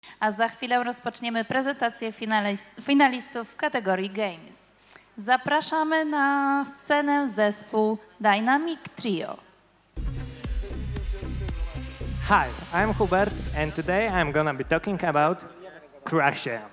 A za chwilę rozpoczniemy prezentację finalistów w kategorii Games. Zapraszamy na scenę zespół Dynamic Trio. Hi, I'm Hubert, and today I'm gonna be talking about Crash'em.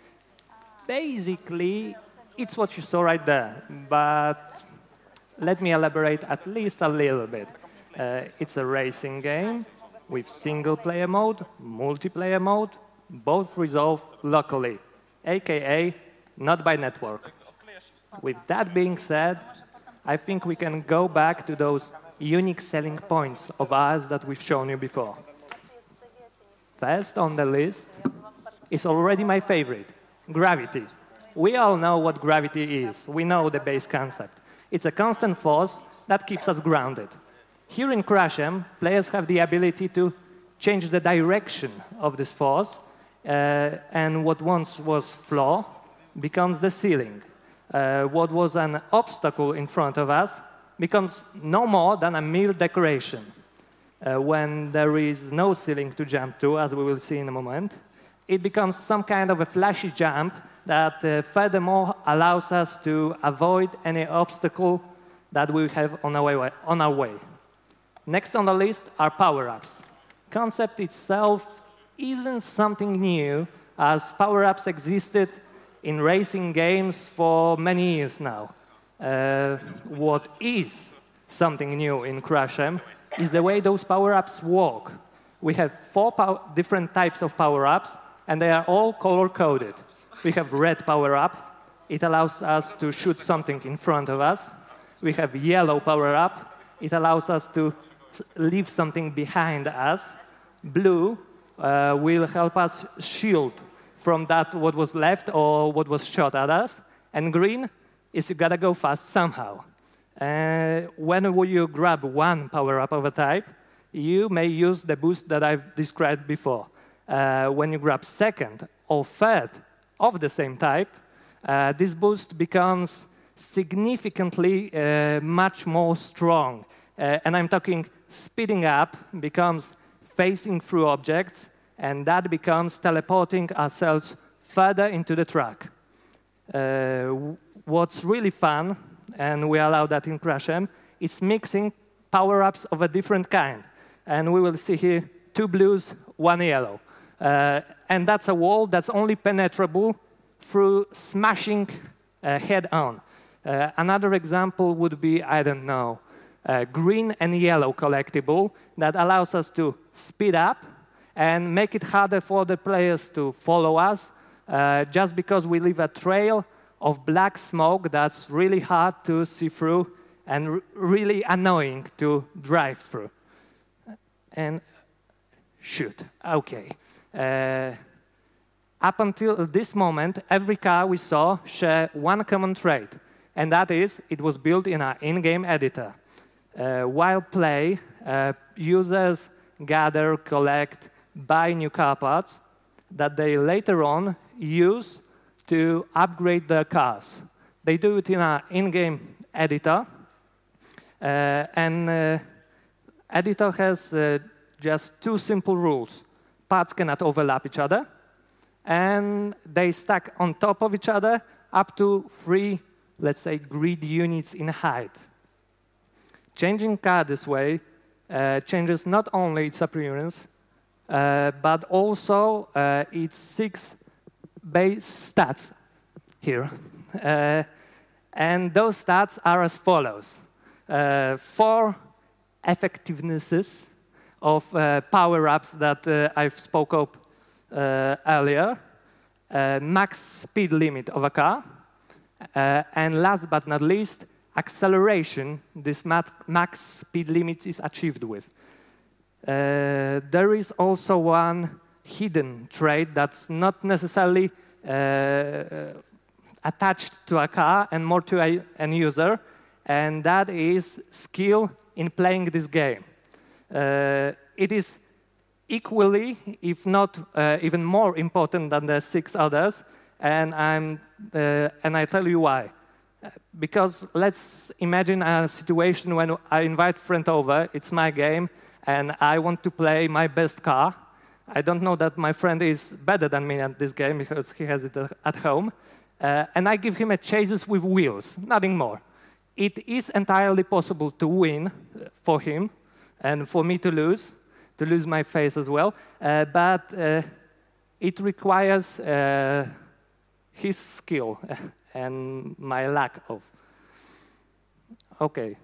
Basically, it's what you saw right there, but let me elaborate at least a little bit. It's a racing game with single-player mode, multiplayer mode, both resolved locally, aka not by network. With that being said, I think we can go back to those unique selling points of ours that we've shown you before. First on the list is already my favorite, gravity. We all know what gravity is. We know the base concept. It's a constant force that keeps us grounded. Here in Crash'em, players have the ability to change the direction of this force, and what once was floor becomes the ceiling. What was an obstacle in front of us becomes no more than a mere decoration. When there is no ceiling to jump to, as we will see in a moment, it becomes some kind of a flashy jump that furthermore allows us to avoid any obstacle that we have on our way. Next on the list are power-ups. Concept itself isn't something new, as power-ups existed in racing games for many years now. What is something new in Crash'em is the way those power-ups work. We have four different types of power-ups, and they are all color-coded. We have red power-up. It allows us to shoot something in front of us. We have yellow power-up. It allows us to leave something behind us. Blue will help us shield from that what was left or what was shot at us. And green is you gotta go fast somehow. When you grab one power-up of a type, you may use the boost that I've described before. When you grab second or third of the same type, this boost becomes significantly much more strong. And I'm talking speeding up becomes facing through objects, and that becomes teleporting ourselves further into the track. What's really fun, and we allow that in Crash'em, is mixing power-ups of a different kind. And we will see here 2 blues, 1 yellow. And that's a wall that's only penetrable through smashing head-on. Another example would be, I don't know, green and yellow collectible that allows us to speed up and make it harder for the players to follow us just because we leave a trail of black smoke that's really hard to see through and really annoying to drive through. And shoot, okay. Up until this moment, every car we saw shared one common trait, and that is it was built in our in-game editor. While play, users gather, collect, buy new car parts that they later on use to upgrade their cars. They do it in our in-game editor, and editor has just 2 simple rules. Parts cannot overlap each other, and they stack on top of each other up to 3, let's say, grid units in height. Changing car this way changes not only its appearance, but also its 6 base stats here. And those stats are as follows. 4 effectivenesses of power-ups that I've spoke of earlier, max speed limit of a car, and last but not least, acceleration this max speed limit is achieved with. There is also one hidden trait that's not necessarily attached to a car and more to an user, and that is skill in playing this game. It is equally, if not even more important than the 6 others, and I tell you why. Because let's imagine a situation when I invite a friend over, it's my game, and I want to play my best car. I don't know that my friend is better than me at this game because he has it at home. And I give him a chases with wheels, nothing more. It is entirely possible to win for him and for me to lose my face as well. But it requires his skill and my lack of. Okay.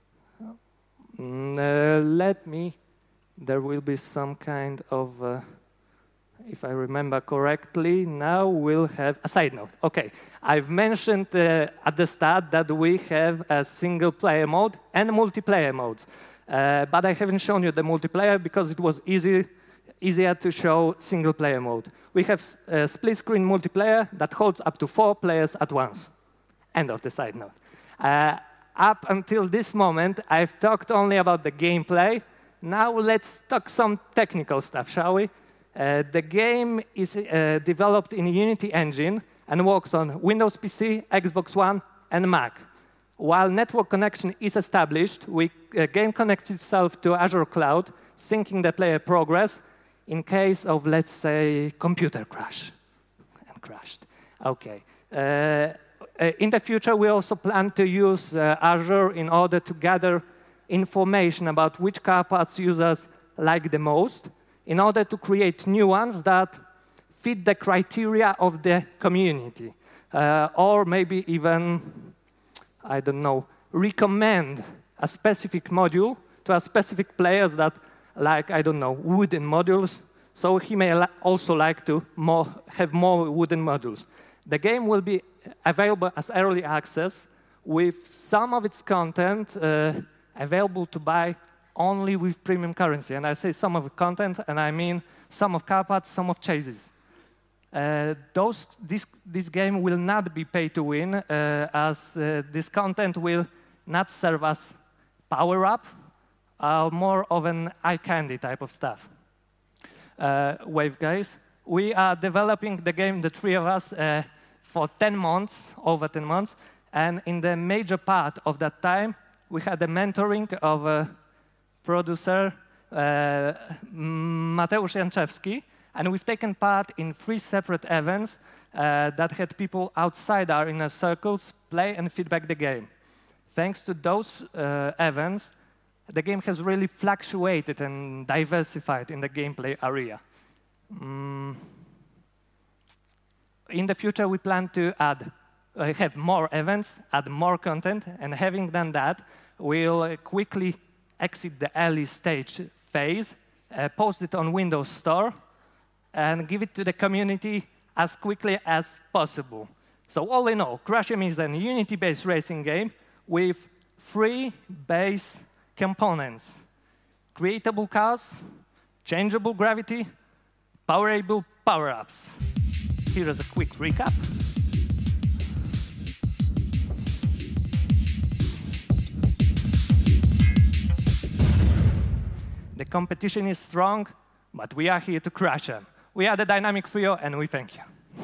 There will be some kind of, if I remember correctly, now we'll have a side note. Okay, I've mentioned at the start that we have a single player mode and multiplayer modes. But I haven't shown you the multiplayer because it was easier to show single player mode. We have a split screen multiplayer that holds up to 4 players at once. End of the side note. Up until this moment, I've talked only about the gameplay. Now let's talk some technical stuff, shall we? The game is developed in Unity engine and works on Windows PC, Xbox One, and Mac. While network connection is established, the game connects itself to Azure Cloud, syncing the player progress in case of, let's say, computer crash. And crashed. Okay. In the future, we also plan to use Azure in order to gather information about which car parts users like the most, in order to create new ones that fit the criteria of the community, or maybe even, I don't know, recommend a specific module to a specific players that like, I don't know, wooden modules, so he may also like to have more wooden modules. The game will be available as early access with some of its content available to buy only with premium currency. And I say some of the content, and I mean some of car parts, some of chases. This game will not be pay to win, as this content will not serve as power-up, more of an eye candy type of stuff. Wave guys, we are developing the game, the 3 of us, for 10 months, over 10 months, and in the major part of that time, we had the mentoring of a producer, Mateusz Janczewski, and we've taken part in 3 separate events that had people outside our inner circles play and feedback the game. Thanks to those events, the game has really fluctuated and diversified in the gameplay area. In the future, we plan to have more events, add more content, and having done that, we'll quickly exit the early stage phase, post it on Windows Store, and give it to the community as quickly as possible. So all in all, Crash'em is a Unity-based racing game with 3 base components: creatable cars, changeable gravity, powerable power-ups. Here is a quick recap. The competition is strong, but we are here to crush them. We are the Dynamic Trio, and we thank you.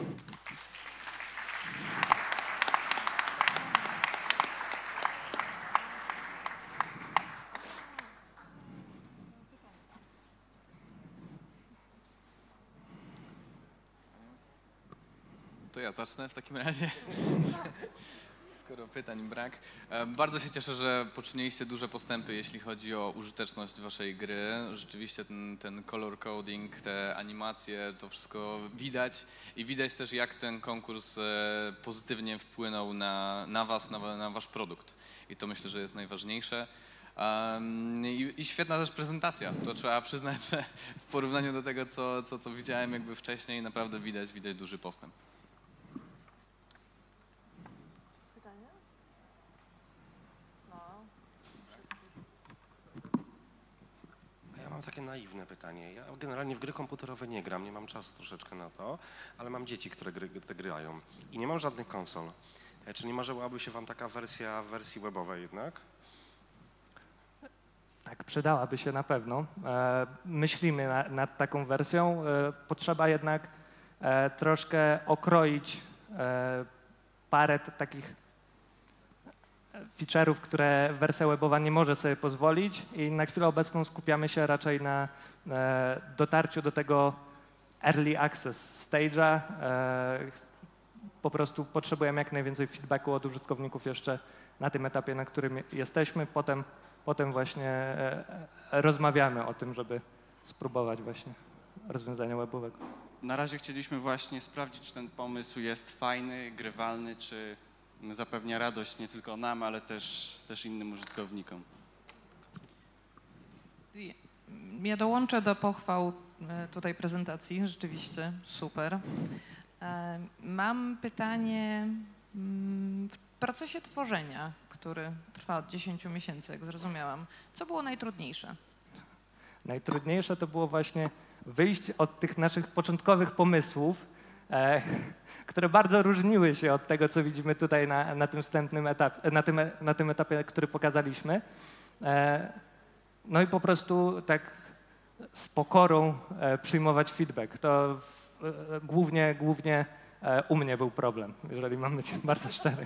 To ja zacznę w takim razie, skoro pytań brak. Bardzo się cieszę, że poczyniliście duże postępy, jeśli chodzi o użyteczność waszej gry. Rzeczywiście ten color coding, te animacje, to wszystko widać i widać też, jak ten konkurs pozytywnie wpłynął na was, na wasz produkt. I to myślę, że jest najważniejsze. I świetna też prezentacja. To trzeba przyznać, że w porównaniu do tego, co widziałem jakby wcześniej, naprawdę widać duży postęp. Mam takie naiwne pytanie. Ja generalnie w gry komputerowe nie gram, nie mam czasu troszeczkę na to, ale mam dzieci, które te grają i nie mam żadnych konsol. Czy nie marzyłaby się wam taka wersja w wersji webowej jednak? Tak, przydałaby się na pewno. Myślimy nad taką wersją. Potrzeba jednak troszkę okroić parę takich feature'ów, które wersja webowa nie może sobie pozwolić i na chwilę obecną skupiamy się raczej na dotarciu do tego early access stage'a. Po prostu potrzebujemy jak najwięcej feedbacku od użytkowników jeszcze na tym etapie, na którym jesteśmy. Potem właśnie rozmawiamy o tym, żeby spróbować właśnie rozwiązania webowego. Na razie chcieliśmy właśnie sprawdzić, czy ten pomysł jest fajny, grywalny, czy zapewnia radość nie tylko nam, ale też innym użytkownikom. Ja dołączę do pochwał tutaj prezentacji, rzeczywiście super. Mam pytanie, w procesie tworzenia, który trwa od 10 miesięcy, jak zrozumiałam, co było najtrudniejsze? Najtrudniejsze to było właśnie wyjść od tych naszych początkowych pomysłów, które bardzo różniły się od tego, co widzimy tutaj na tym wstępnym etapie, na tym etapie, który pokazaliśmy. No i po prostu tak z pokorą przyjmować feedback. To głównie u mnie był problem, jeżeli mam być bardzo szczery.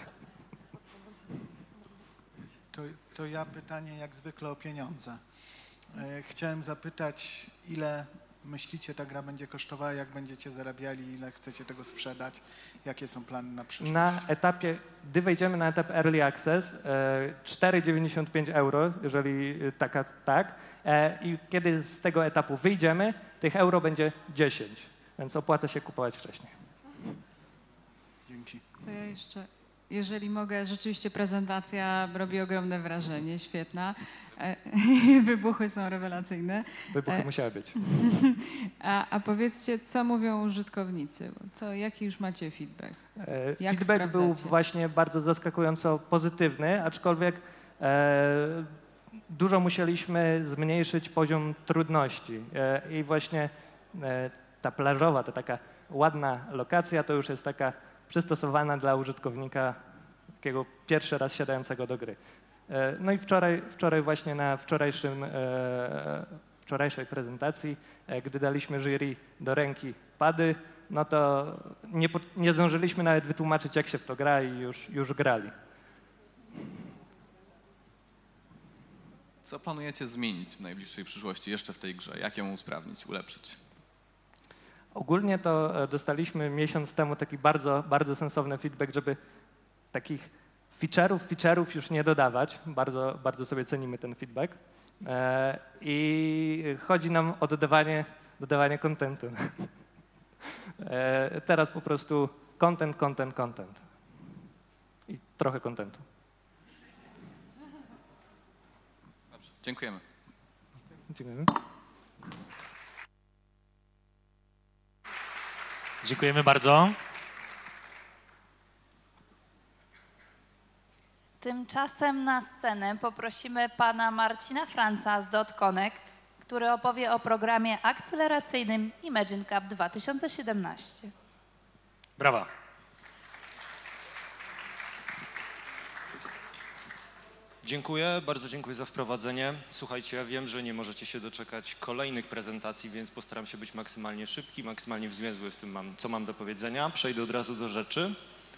To ja pytanie jak zwykle o pieniądze. Chciałem zapytać, ile myślicie ta gra będzie kosztowała, jak będziecie zarabiali, ile chcecie tego sprzedać, jakie są plany na przyszłość? Na etapie, gdy wejdziemy na etap Early Access, 4,95 euro, jeżeli tak. I kiedy z tego etapu wyjdziemy, tych euro będzie 10, więc opłaca się kupować wcześniej. Dzięki. To ja jeszcze, jeżeli mogę, rzeczywiście prezentacja robi ogromne wrażenie, świetna. Wybuchy są rewelacyjne. Wybuchy musiały być. A powiedzcie, co mówią użytkownicy? Jaki już macie feedback? Jak Feedback był sprawdzacie? właśnie bardzo zaskakująco pozytywny, aczkolwiek dużo musieliśmy zmniejszyć poziom trudności. I właśnie ta plażowa, ta taka ładna lokacja, to już jest taka przystosowana dla użytkownika takiego pierwszy raz siadającego do gry. No i wczoraj właśnie na wczorajszej prezentacji, gdy daliśmy jury do ręki pady, no to nie zdążyliśmy nawet wytłumaczyć, jak się w to gra i już grali. Co planujecie zmienić w najbliższej przyszłości jeszcze w tej grze? Jak ją usprawnić, ulepszyć? Ogólnie to dostaliśmy miesiąc temu taki bardzo, bardzo sensowny feedback, żeby takich feature'ów już nie dodawać. Bardzo, bardzo sobie cenimy ten feedback. I chodzi nam o dodawanie contentu. Teraz po prostu content. I trochę contentu. Dobrze, dziękujemy. Dziękujemy. Dziękujemy bardzo. Tymczasem na scenę poprosimy pana Marcina Franca z .Connect, który opowie o programie akceleracyjnym Imagine Cup 2017. Brawa. Dziękuję, bardzo dziękuję za wprowadzenie. Słuchajcie, ja wiem, że nie możecie się doczekać kolejnych prezentacji, więc postaram się być maksymalnie szybki, maksymalnie wzmięzły w tym, co mam do powiedzenia. Przejdę od razu do rzeczy.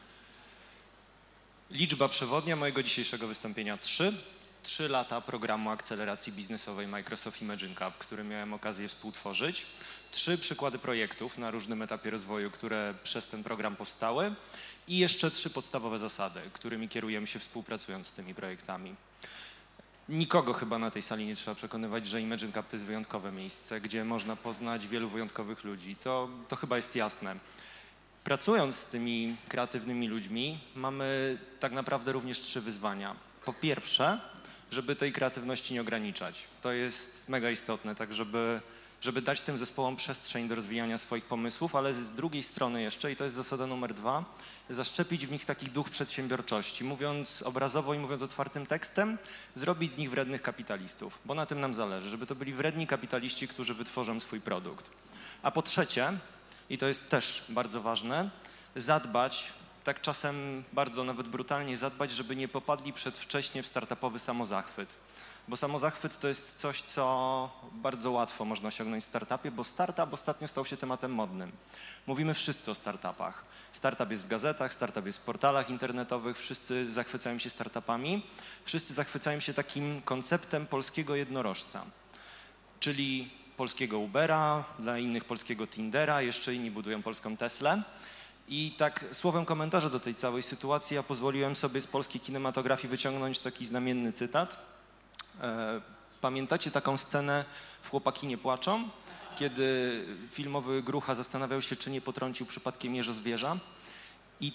Liczba przewodnia mojego dzisiejszego wystąpienia 3. 3 lata programu akceleracji biznesowej Microsoft Imagine Cup, który miałem okazję współtworzyć. 3 przykłady projektów na różnym etapie rozwoju, które przez ten program powstały. I jeszcze 3 podstawowe zasady, którymi kierujemy się współpracując z tymi projektami. Nikogo chyba na tej sali nie trzeba przekonywać, że Imagine Cup to jest wyjątkowe miejsce, gdzie można poznać wielu wyjątkowych ludzi. To chyba jest jasne. Pracując z tymi kreatywnymi ludźmi, mamy tak naprawdę również 3 wyzwania. Po pierwsze, żeby tej kreatywności nie ograniczać. To jest mega istotne, tak żeby dać tym zespołom przestrzeń do rozwijania swoich pomysłów, ale z drugiej strony jeszcze, i to jest zasada numer 2, zaszczepić w nich taki duch przedsiębiorczości. Mówiąc obrazowo i mówiąc otwartym tekstem, zrobić z nich wrednych kapitalistów, bo na tym nam zależy, żeby to byli wredni kapitaliści, którzy wytworzą swój produkt. A po trzecie, i to jest też bardzo ważne, zadbać, tak czasem bardzo nawet brutalnie zadbać, żeby nie popadli przedwcześnie w startupowy samozachwyt. Bo samozachwyt to jest coś, co bardzo łatwo można osiągnąć w startupie, bo startup ostatnio stał się tematem modnym. Mówimy wszyscy o startupach. Startup jest w gazetach, startup jest w portalach internetowych, wszyscy zachwycają się startupami, wszyscy zachwycają się takim konceptem polskiego jednorożca, czyli polskiego Ubera, dla innych polskiego Tindera, jeszcze inni budują polską Teslę. I tak słowem komentarza do tej całej sytuacji ja pozwoliłem sobie z polskiej kinematografii wyciągnąć taki znamienny cytat. Pamiętacie taką scenę w Chłopaki nie płaczą? Kiedy filmowy Grucha zastanawiał się, czy nie potrącił przypadkiem jeżozwierza. I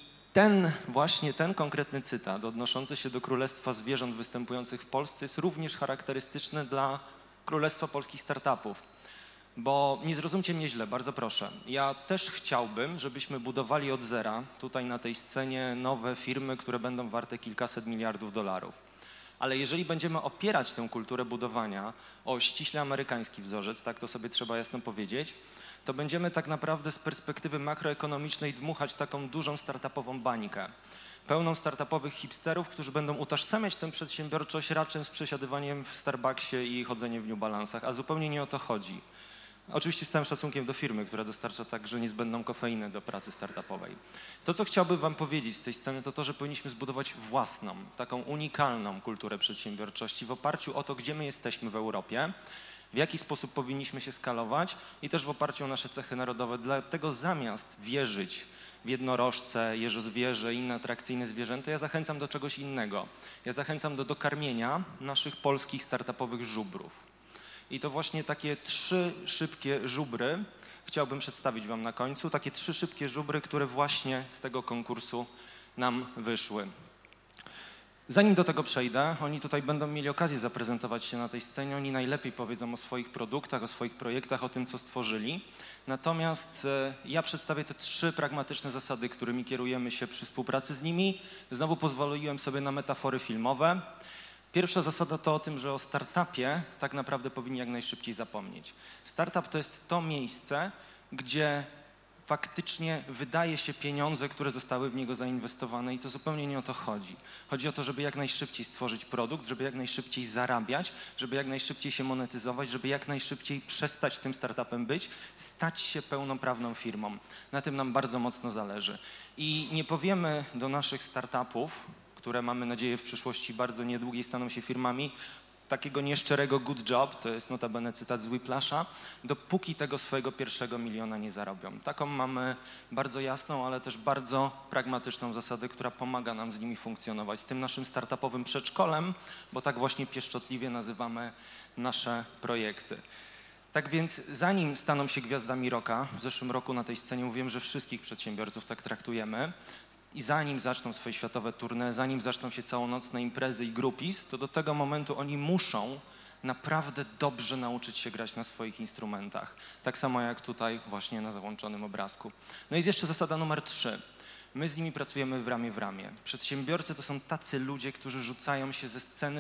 ten konkretny cytat odnoszący się do Królestwa Zwierząt występujących w Polsce jest również charakterystyczny dla Królestwa Polskich Startupów. Bo nie zrozumcie mnie źle, bardzo proszę. Ja też chciałbym, żebyśmy budowali od zera tutaj na tej scenie nowe firmy, które będą warte kilkaset miliardów dolarów. Ale jeżeli będziemy opierać tę kulturę budowania o ściśle amerykański wzorzec, tak to sobie trzeba jasno powiedzieć, to będziemy tak naprawdę z perspektywy makroekonomicznej dmuchać taką dużą startupową bańkę, pełną startupowych hipsterów, którzy będą utożsamiać tę przedsiębiorczość raczej z przesiadywaniem w Starbucksie i chodzeniem w New Balance'ach, a zupełnie nie o to chodzi. Oczywiście z całym szacunkiem do firmy, która dostarcza także niezbędną kofeinę do pracy startupowej. To, co chciałbym wam powiedzieć z tej sceny, to to, że powinniśmy zbudować własną, taką unikalną kulturę przedsiębiorczości w oparciu o to, gdzie my jesteśmy w Europie, w jaki sposób powinniśmy się skalować i też w oparciu o nasze cechy narodowe. Dlatego zamiast wierzyć w jednorożce, jeżozwierzę i inne atrakcyjne zwierzęta, ja zachęcam do czegoś innego. Ja zachęcam do dokarmienia naszych polskich startupowych żubrów. I to właśnie takie 3 szybkie żubry chciałbym przedstawić wam na końcu. Takie 3 szybkie żubry, które właśnie z tego konkursu nam wyszły. Zanim do tego przejdę, oni tutaj będą mieli okazję zaprezentować się na tej scenie. Oni najlepiej powiedzą o swoich produktach, o swoich projektach, o tym, co stworzyli. Natomiast ja przedstawię te 3 pragmatyczne zasady, którymi kierujemy się przy współpracy z nimi. Znowu pozwoliłem sobie na metafory filmowe. Pierwsza zasada to o tym, że o startupie tak naprawdę powinni jak najszybciej zapomnieć. Startup to jest to miejsce, gdzie faktycznie wydaje się pieniądze, które zostały w niego zainwestowane i to zupełnie nie o to chodzi. Chodzi o to, żeby jak najszybciej stworzyć produkt, żeby jak najszybciej zarabiać, żeby jak najszybciej się monetyzować, żeby jak najszybciej przestać tym startupem być, stać się pełnoprawną firmą. Na tym nam bardzo mocno zależy. I nie powiemy do naszych startupów, które mamy nadzieję w przyszłości bardzo niedługiej staną się firmami, takiego nieszczerego good job, to jest notabene cytat z Whiplasha, dopóki tego swojego pierwszego miliona nie zarobią. Taką mamy bardzo jasną, ale też bardzo pragmatyczną zasadę, która pomaga nam z nimi funkcjonować, z tym naszym startupowym przedszkolem, bo tak właśnie pieszczotliwie nazywamy nasze projekty. Tak więc zanim staną się gwiazdami rocka, w zeszłym roku na tej scenie mówiłem, że wszystkich przedsiębiorców tak traktujemy, i zanim zaczną swoje światowe tournée, zanim zaczną się całonocne imprezy i groupies, to do tego momentu oni muszą naprawdę dobrze nauczyć się grać na swoich instrumentach. Tak samo jak tutaj właśnie na załączonym obrazku. No i jest jeszcze zasada numer 3. My z nimi pracujemy w ramię. Przedsiębiorcy to są tacy ludzie, którzy rzucają się ze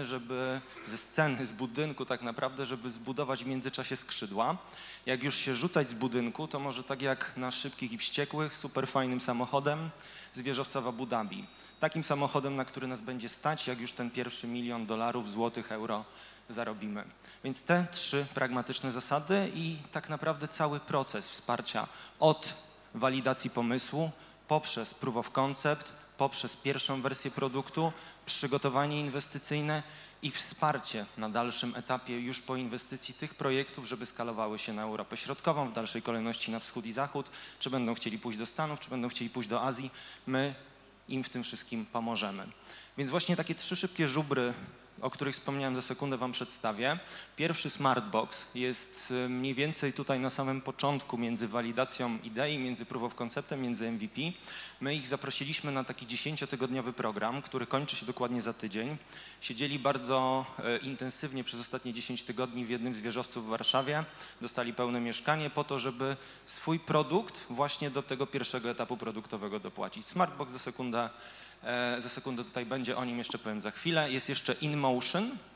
sceny, z budynku tak naprawdę, żeby zbudować w międzyczasie skrzydła. Jak już się rzucać z budynku, to może tak jak na Szybkich i Wściekłych, super fajnym samochodem z wieżowca w Abu Dhabi. Takim samochodem, na który nas będzie stać, jak już ten pierwszy $1 milion, złotych, euro zarobimy. Więc te 3 pragmatyczne zasady i tak naprawdę cały proces wsparcia od walidacji pomysłu, poprzez proof of concept, poprzez pierwszą wersję produktu, przygotowanie inwestycyjne i wsparcie na dalszym etapie już po inwestycji tych projektów, żeby skalowały się na Europę Środkową, w dalszej kolejności na wschód i zachód, czy będą chcieli pójść do Stanów, czy będą chcieli pójść do Azji, my im w tym wszystkim pomożemy. Więc właśnie takie 3 szybkie żubry, o których wspomniałem za sekundę, wam przedstawię. Pierwszy Smartbox jest mniej więcej tutaj na samym początku między walidacją idei, między proof of conceptem, między MVP. My ich zaprosiliśmy na taki 10-tygodniowy program, który kończy się dokładnie za tydzień. Siedzieli bardzo intensywnie przez ostatnie 10 tygodni w jednym z wieżowców w Warszawie. Dostali pełne mieszkanie po to, żeby swój produkt właśnie do tego pierwszego etapu produktowego dopłacić. Smartbox za sekundę tutaj będzie, o nim jeszcze powiem za chwilę. Jest jeszcze InMotion.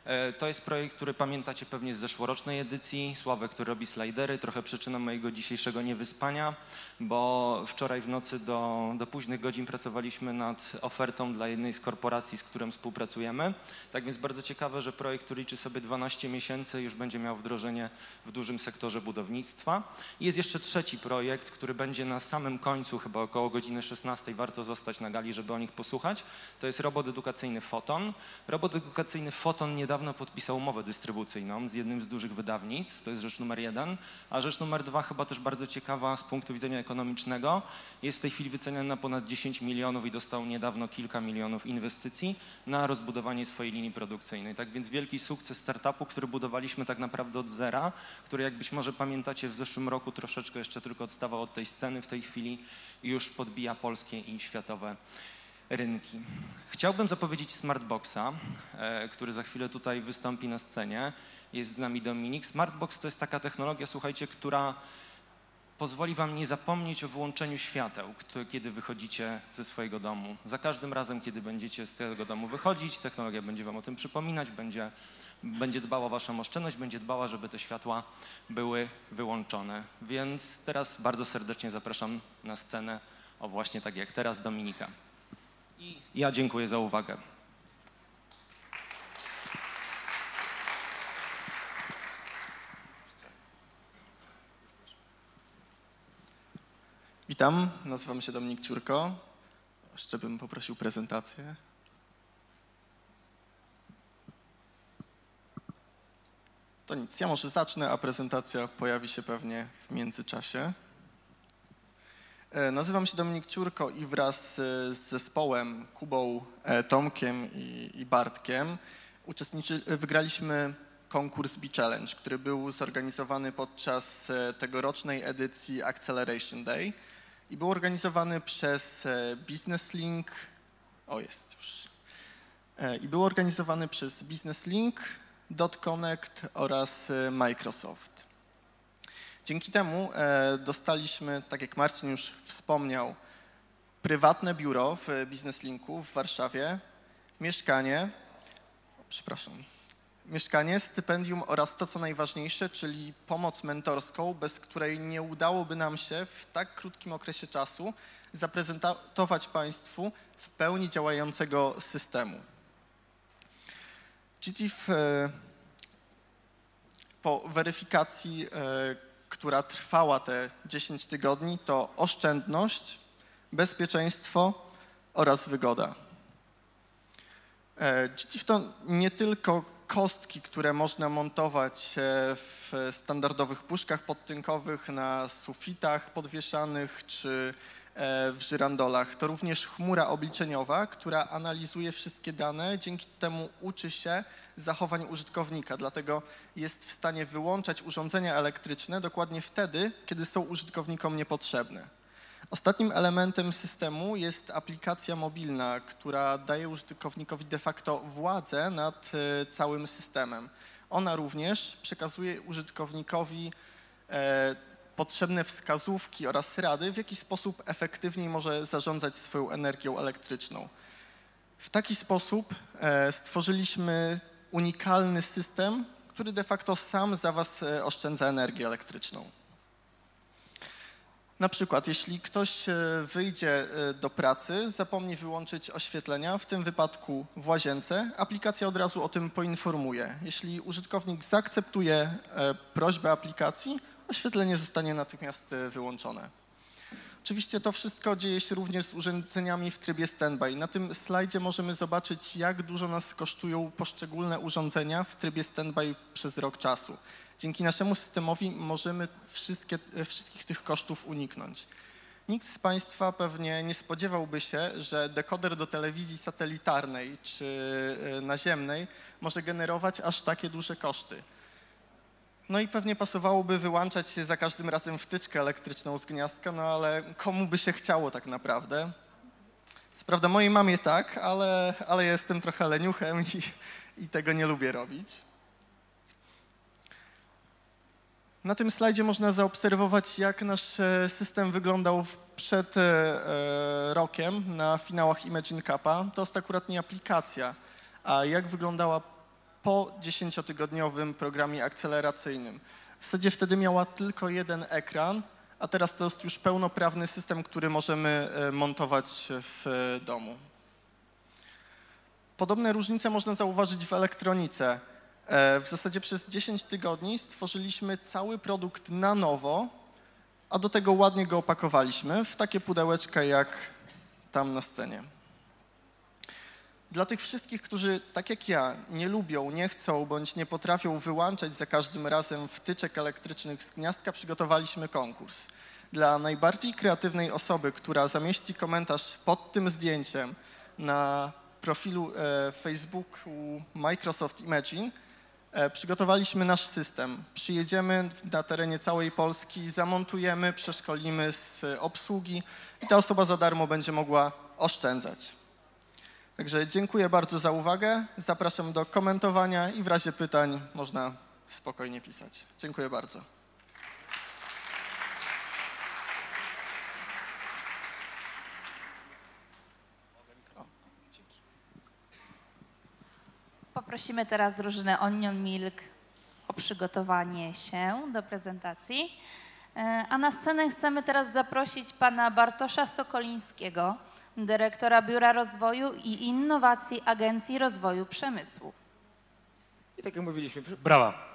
To jest projekt, który pamiętacie pewnie z zeszłorocznej edycji. Sławek, który robi slajdery, trochę przyczyną mojego dzisiejszego niewyspania, bo wczoraj w nocy do późnych godzin pracowaliśmy nad ofertą dla jednej z korporacji, z którą współpracujemy. Tak więc bardzo ciekawe, że projekt, który liczy sobie 12 miesięcy, już będzie miał wdrożenie w dużym sektorze budownictwa. I jest jeszcze trzeci projekt, który będzie na samym końcu, chyba około godziny 16. Warto zostać na gali, żeby o nich posłuchać. To jest robot edukacyjny Foton. Robot edukacyjny Foton niedawno podpisał umowę dystrybucyjną z jednym z dużych wydawnictw. To jest rzecz numer 1. A rzecz numer 2, chyba też bardzo ciekawa z punktu widzenia ekonomicznego. Jest w tej chwili wyceniany na ponad 10 milionów i dostał niedawno kilka milionów inwestycji na rozbudowanie swojej linii produkcyjnej. Tak więc wielki sukces startupu, który budowaliśmy tak naprawdę od zera, który, jak być może pamiętacie, w zeszłym roku troszeczkę jeszcze tylko odstawał od tej sceny, w tej chwili już podbija polskie i światowe rynki. Chciałbym zapowiedzieć Smartboxa, który za chwilę tutaj wystąpi na scenie. Jest z nami Dominik. Smartbox to jest taka technologia, słuchajcie, która pozwoli wam nie zapomnieć o wyłączeniu świateł, kiedy wychodzicie ze swojego domu. Za każdym razem, kiedy będziecie z tego domu wychodzić, technologia będzie wam o tym przypominać, będzie dbała o waszą oszczędność, będzie dbała, żeby te światła były wyłączone. Więc teraz bardzo serdecznie zapraszam na scenę, o właśnie tak jak teraz, Dominika. I ja dziękuję za uwagę. Witam, nazywam się Dominik Ciurko. Jeszcze bym poprosił prezentację. To nic, ja może zacznę, a prezentacja pojawi się pewnie w międzyczasie. Nazywam się Dominik Ciurko i wraz z zespołem Kubą, Tomkiem i Bartkiem wygraliśmy konkurs B-Challenge, który był zorganizowany podczas tegorocznej edycji Acceleration Day i był organizowany przez Business Link. I był organizowany przez Business Link, .Connect oraz Microsoft. Dzięki temu dostaliśmy, tak jak Marcin już wspomniał, prywatne biuro w Business Linku w Warszawie, mieszkanie, stypendium oraz to, co najważniejsze, czyli pomoc mentorską, bez której nie udałoby nam się w tak krótkim okresie czasu zaprezentować Państwu w pełni działającego systemu. GTIF po weryfikacji, która trwała te 10 tygodni, to oszczędność, bezpieczeństwo oraz wygoda. GTIF to nie tylko kostki, które można montować w standardowych puszkach podtynkowych, na sufitach podwieszanych czy w żyrandolach. To również chmura obliczeniowa, która analizuje wszystkie dane, dzięki temu uczy się zachowań użytkownika, dlatego jest w stanie wyłączać urządzenia elektryczne dokładnie wtedy, kiedy są użytkownikom niepotrzebne. Ostatnim elementem systemu jest aplikacja mobilna, która daje użytkownikowi de facto władzę nad całym systemem. Ona również przekazuje użytkownikowi potrzebne wskazówki oraz rady, w jaki sposób efektywniej może zarządzać swoją energią elektryczną. W taki sposób stworzyliśmy unikalny system, który de facto sam za was oszczędza energię elektryczną. Na przykład, jeśli ktoś wyjdzie do pracy, zapomni wyłączyć oświetlenia, w tym wypadku w łazience, aplikacja od razu o tym poinformuje. Jeśli użytkownik zaakceptuje prośbę aplikacji, oświetlenie zostanie natychmiast wyłączone. Oczywiście to wszystko dzieje się również z urządzeniami w trybie standby. Na tym slajdzie możemy zobaczyć, jak dużo nas kosztują poszczególne urządzenia w trybie standby przez rok czasu. Dzięki naszemu systemowi możemy wszystkich tych kosztów uniknąć. Nikt z Państwa pewnie nie spodziewałby się, że dekoder do telewizji satelitarnej czy naziemnej może generować aż takie duże koszty. No i pewnie pasowałoby wyłączać za każdym razem wtyczkę elektryczną z gniazdka, no ale komu by się chciało tak naprawdę? Co prawda mojej mamie tak, ale ja jestem trochę leniuchem i tego nie lubię robić. Na tym slajdzie można zaobserwować, jak nasz system wyglądał przed rokiem na finałach Imagine Cupa. To jest akurat nie aplikacja, a jak wyglądała po 10-tygodniowym programie akceleracyjnym. W zasadzie wtedy miała tylko jeden ekran, a teraz to jest już pełnoprawny system, który możemy montować w domu. Podobne różnice można zauważyć w elektronice. W zasadzie przez 10 tygodni stworzyliśmy cały produkt na nowo, a do tego ładnie go opakowaliśmy w takie pudełeczka jak tam na scenie. Dla tych wszystkich, którzy tak jak ja nie lubią, nie chcą bądź nie potrafią wyłączać za każdym razem wtyczek elektrycznych z gniazdka, przygotowaliśmy konkurs. Dla najbardziej kreatywnej osoby, która zamieści komentarz pod tym zdjęciem na profilu Facebooku Microsoft Imagine, przygotowaliśmy nasz system. Przyjedziemy na terenie całej Polski, zamontujemy, przeszkolimy z obsługi i ta osoba za darmo będzie mogła oszczędzać. Także dziękuję bardzo za uwagę, zapraszam do komentowania i w razie pytań można spokojnie pisać. Dziękuję bardzo. Poprosimy teraz drużynę Onion Milk o przygotowanie się do prezentacji. A na scenę chcemy teraz zaprosić pana Bartosza Sokolińskiego, dyrektora Biura Rozwoju i Innowacji Agencji Rozwoju Przemysłu. I tak jak mówiliśmy... Brawa.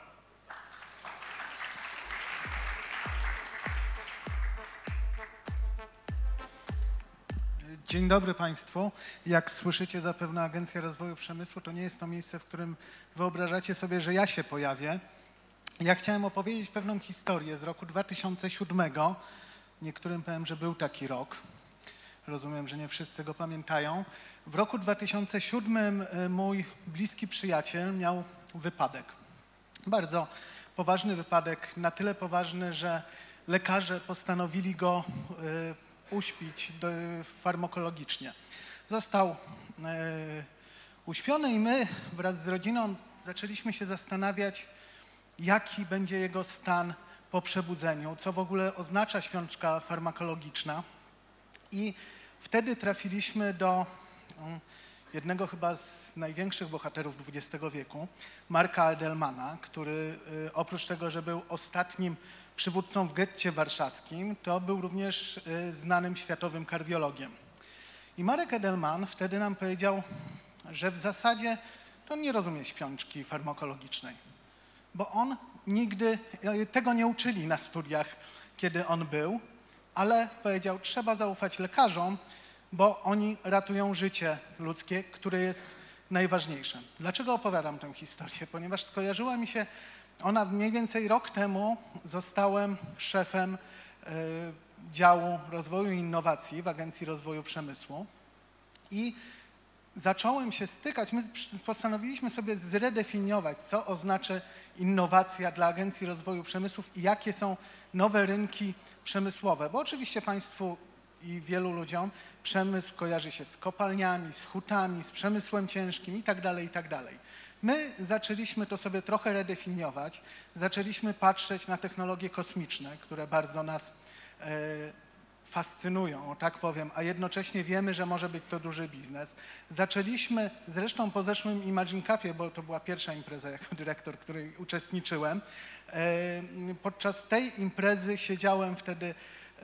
Dzień dobry Państwu. Jak słyszycie, zapewne Agencja Rozwoju Przemysłu to nie jest to miejsce, w którym wyobrażacie sobie, że ja się pojawię. Ja chciałem opowiedzieć pewną historię z roku 2007. Niektórym powiem, że był taki rok. Rozumiem, że nie wszyscy go pamiętają. W roku 2007 mój bliski przyjaciel miał wypadek. Bardzo poważny wypadek, na tyle poważny, że lekarze postanowili go uśpić farmakologicznie. Został uśpiony i my wraz z rodziną zaczęliśmy się zastanawiać, jaki będzie jego stan po przebudzeniu, co w ogóle oznacza śpiączka farmakologiczna. I wtedy trafiliśmy do jednego chyba z największych bohaterów XX wieku, Marka Edelmana, który oprócz tego, że był ostatnim przywódcą w getcie warszawskim, to był również znanym światowym kardiologiem. I Marek Edelman wtedy nam powiedział, że w zasadzie to nie rozumie śpiączki farmakologicznej, bo on nigdy, tego nie uczyli na studiach, kiedy on był, ale powiedział, trzeba zaufać lekarzom, bo oni ratują życie ludzkie, które jest najważniejsze. Dlaczego opowiadam tę historię? Ponieważ skojarzyła mi się ona mniej więcej rok temu. Zostałem szefem działu rozwoju i innowacji w Agencji Rozwoju Przemysłu i zacząłem się stykać, my postanowiliśmy sobie zredefiniować, co oznacza innowacja dla Agencji Rozwoju Przemysłów i jakie są nowe rynki przemysłowe, bo oczywiście Państwu i wielu ludziom przemysł kojarzy się z kopalniami, z hutami, z przemysłem ciężkim itd., itd. My zaczęliśmy to sobie trochę redefiniować, zaczęliśmy patrzeć na technologie kosmiczne, które bardzo nas fascynują, o tak powiem, a jednocześnie wiemy, że może być to duży biznes. Zaczęliśmy, zresztą po zeszłym Imagine Cupie, bo to była pierwsza impreza jako dyrektor, w której uczestniczyłem, podczas tej imprezy siedziałem wtedy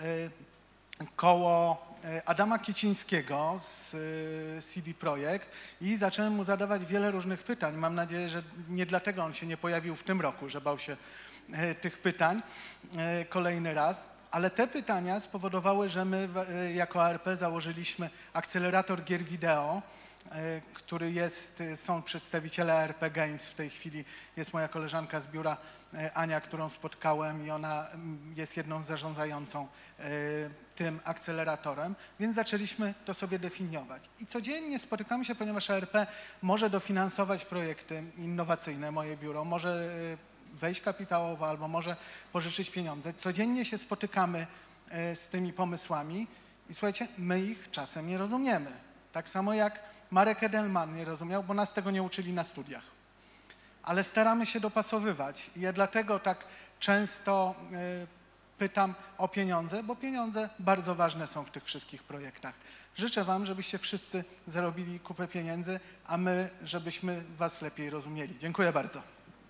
koło Adama Kicińskiego z CD Projekt i zacząłem mu zadawać wiele różnych pytań. Mam nadzieję, że nie dlatego on się nie pojawił w tym roku, że bał się tych pytań kolejny raz. Ale te pytania spowodowały, że my jako ARP założyliśmy akcelerator gier wideo, który jest, są przedstawiciele ARP Games w tej chwili, jest moja koleżanka z biura Ania, którą spotkałem i ona jest jedną z zarządzającą tym akceleratorem, więc zaczęliśmy to sobie definiować. I codziennie spotykamy się, ponieważ ARP może dofinansować projekty innowacyjne, moje biuro, może wejść kapitałowo albo może pożyczyć pieniądze. Codziennie się spotykamy z tymi pomysłami i słuchajcie, my ich czasem nie rozumiemy. Tak samo jak Marek Edelman nie rozumiał, bo nas tego nie uczyli na studiach. Ale staramy się dopasowywać i ja dlatego tak często pytam o pieniądze, bo pieniądze bardzo ważne są w tych wszystkich projektach. Życzę wam, żebyście wszyscy zarobili kupę pieniędzy, a my, żebyśmy was lepiej rozumieli. Dziękuję bardzo.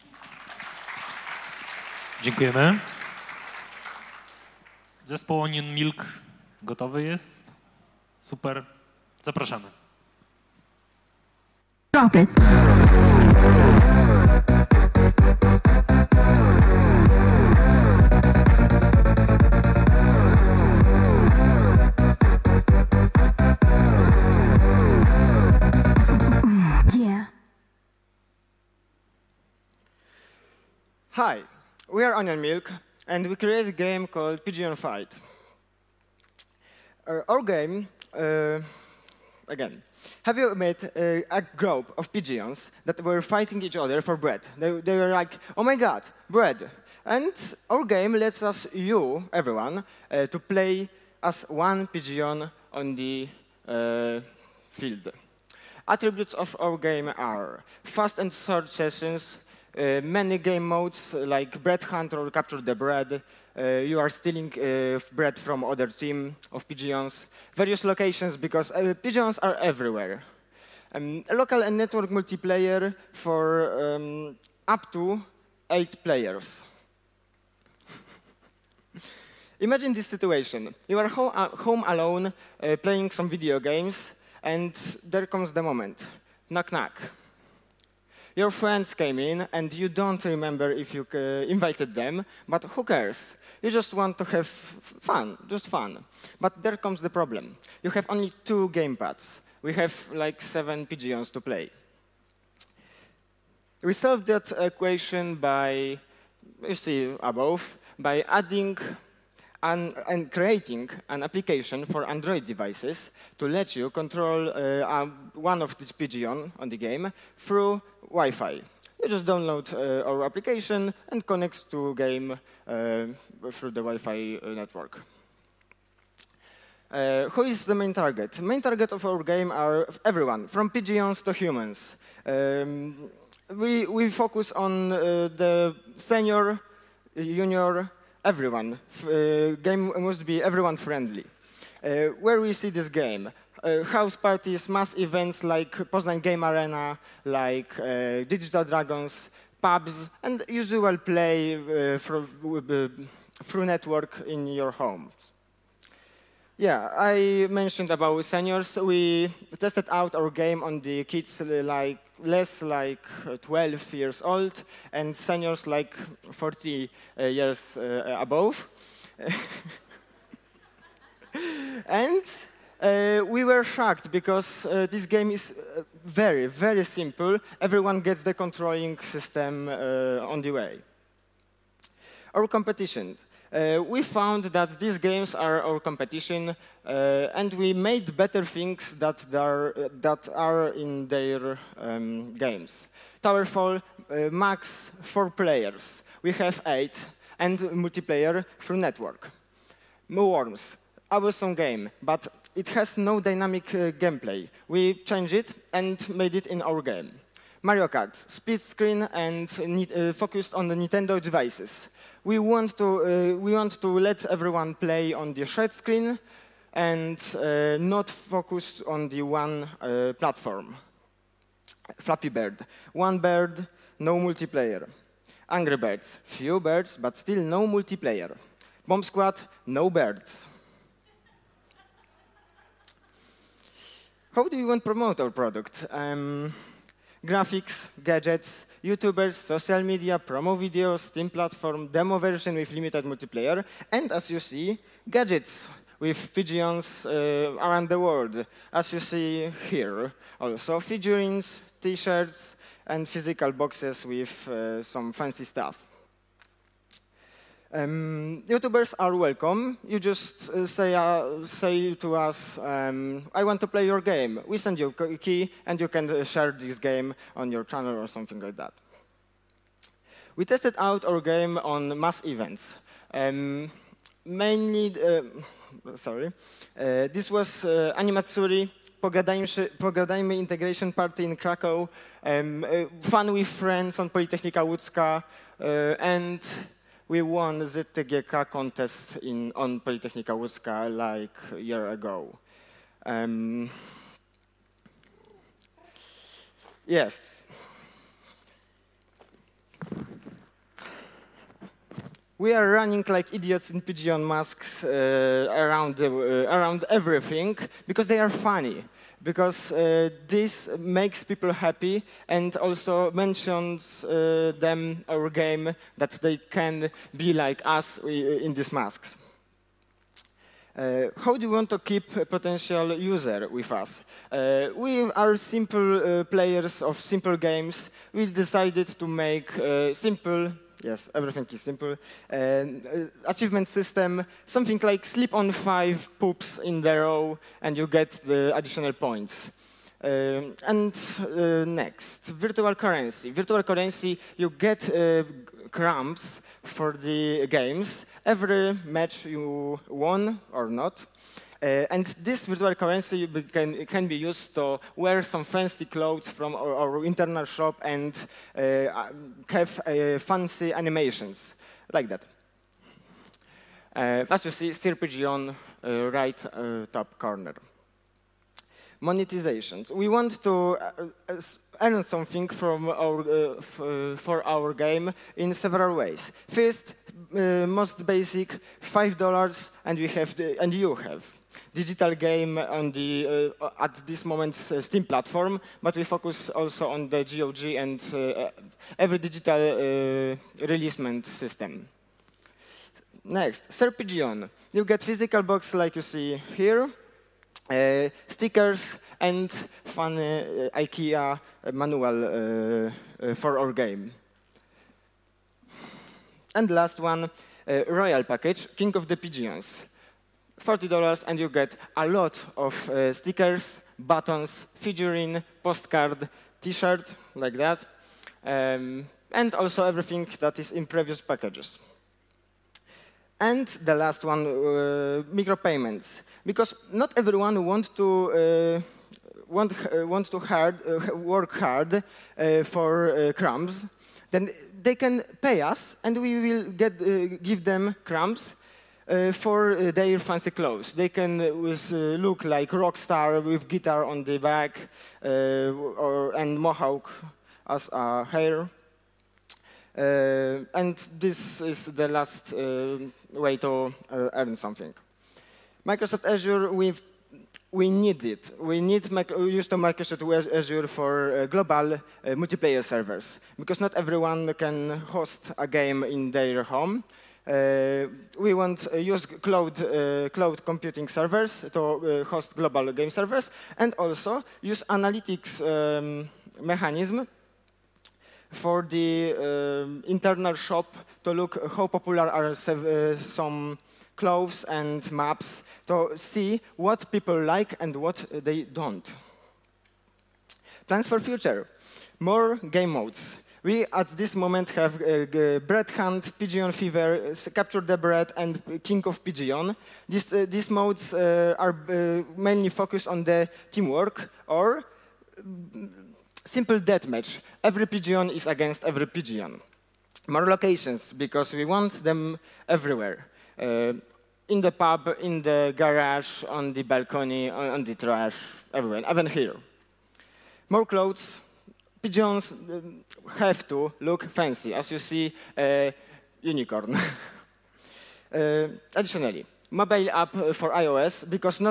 Dziękujemy. Zespół Onion Milk gotowy jest? Super. Zapraszamy. Drop it. Yeah. Hi, we are Onion Milk, and we create a game called Pigeon Fight. Our game, again, have you met a group of pigeons that were fighting each other for bread? They were like, oh my god, bread. And our game lets us, you, everyone, to play as one pigeon on the field. Attributes of our game are fast and short sessions, many game modes like bread hunt or capture the bread. You are stealing bread from other team of pigeons. Various locations because pigeons are everywhere. Local and network multiplayer for up to 8 players. Imagine this situation. You are home alone playing some video games, and there comes the moment. Knock, knock. Your friends came in, and you don't remember if you invited them, but who cares? You just want to have fun, just fun. But there comes the problem. You have only 2 gamepads. We have like 7 pigeons to play. We solved that equation by, you see above, by adding and creating an application for Android devices to let you control one of these pigeons on the game through Wi-Fi. You just download our application and connect to game through the Wi-Fi network. Who is the main target? The main target of our game are everyone, from pigeons to humans. We focus on the senior, junior, everyone. Game must be everyone friendly. Where we see this game? House parties, mass events like Poznań Game Arena, like Digital Dragons, pubs, and usual play through network in your home. Yeah, I mentioned about seniors. We tested out our game on the kids less like 12 years old and seniors like 40 years above. And we were shocked because this game is very, very simple. Everyone gets the controlling system on the way. Our competition. We found that these games are our competition, and we made better things that are in their games. Towerfall, max 4 players. We have 8, and multiplayer through network. Worms, awesome game, but it has no dynamic gameplay. We changed it and made it in our game. Mario Kart, split screen and focused on the Nintendo devices. We want to let everyone play on the shared screen and not focus on the one platform. Flappy Bird, 1 bird, no multiplayer. Angry Birds, few birds, but still no multiplayer. Bomb Squad, no birds. How do we want to promote our product? Graphics, gadgets, YouTubers, social media, promo videos, Steam platform, demo version with limited multiplayer, and as you see, gadgets with pigeons around the world, as you see here. Also figurines, t-shirts, and physical boxes with some fancy stuff. YouTubers are welcome. You just say to us, I want to play your game. We send you a key, and you can share this game on your channel or something like that. We tested out our game on mass events. Mainly, this was Animatsuri, Pogadajmy Integration Party in Krakow, Fun with Friends on Politechnika Łódzka, and we won the ZTGK contest on Politechnika Łódzka like a year ago. Yes. We are running like idiots in Pigeon masks around everything because they are funny. Because this makes people happy and also mentions them, our game, that they can be like us in these masks. How do you want to keep a potential user with us? We are simple players of simple games. We decided to make simple, yes, everything is simple, achievement system, something like sleep on 5 poops in a row and you get the additional points. Next, virtual currency. Virtual currency, you get crumbs for the games every match you won or not. And this virtual currency can be used to wear some fancy clothes from our internal shop and have fancy animations, like that. As you see, SteerPG on right top corner. Monetization. We want to earn something from for our game in several ways. First, most basic, $5, and you have digital game on the at this moment Steam platform, but we focus also on the GOG and every digital releasement system. Next, SteerPG on. You get physical box like you see here. Stickers and fun IKEA manual for our game. And last one, Royal Package, King of the Pigeons. $40 and you get a lot of stickers, buttons, figurine, postcard, t-shirt, like that, and also everything that is in previous packages. And the last one, micropayments, because not everyone wants to work hard for crumbs. Then they can pay us, and we will give them crumbs for their fancy clothes. They can look like rock star with guitar on the back and mohawk as a hair. And this is the last way to earn something. Microsoft Azure, we need it. We need use to Microsoft Azure for global multiplayer servers, because not everyone can host a game in their home. We want to use cloud computing servers to host global game servers, and also use analytics mechanism for the internal shop to look how popular are some clothes and maps to see what people like and what they don't. Plans for future. More game modes. We, at this moment, have Bread Hunt, Pigeon Fever, Capture the Bread, and King of Pigeon. These modes are mainly focused on the teamwork or simple deathmatch. Every pigeon is against every pigeon. More locations, because we want them everywhere. In the pub, in the garage, on the balcony, on the trash, everywhere, even here. More clothes. Pigeons have to look fancy, as you see, unicorn. Additionally, mobile app for iOS, because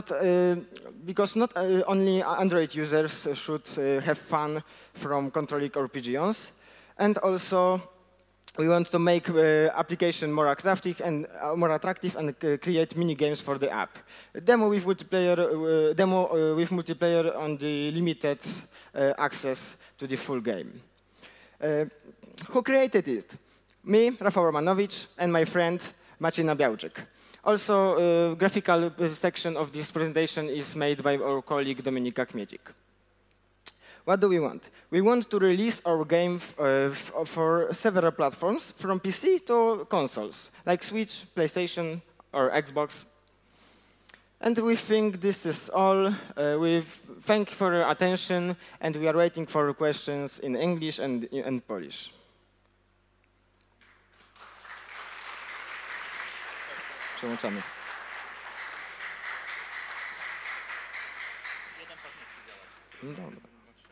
not only Android users should have fun from controlling our pigeons, and also we want to make application more attractive and create mini games for the app. Demo with multiplayer on the limited access to the full game. Who created it? Me, Rafał Romanowicz, and my friend Maciej Nabiałczyk. Also, graphical section of this presentation is made by our colleague Dominika Kmiecik. What do we want? We want to release our game for several platforms, from PC to consoles, like Switch, PlayStation, or Xbox. And we think this is all. We thank you for your attention, and we are waiting for questions in English and in Polish. Przełączamy. No dobra.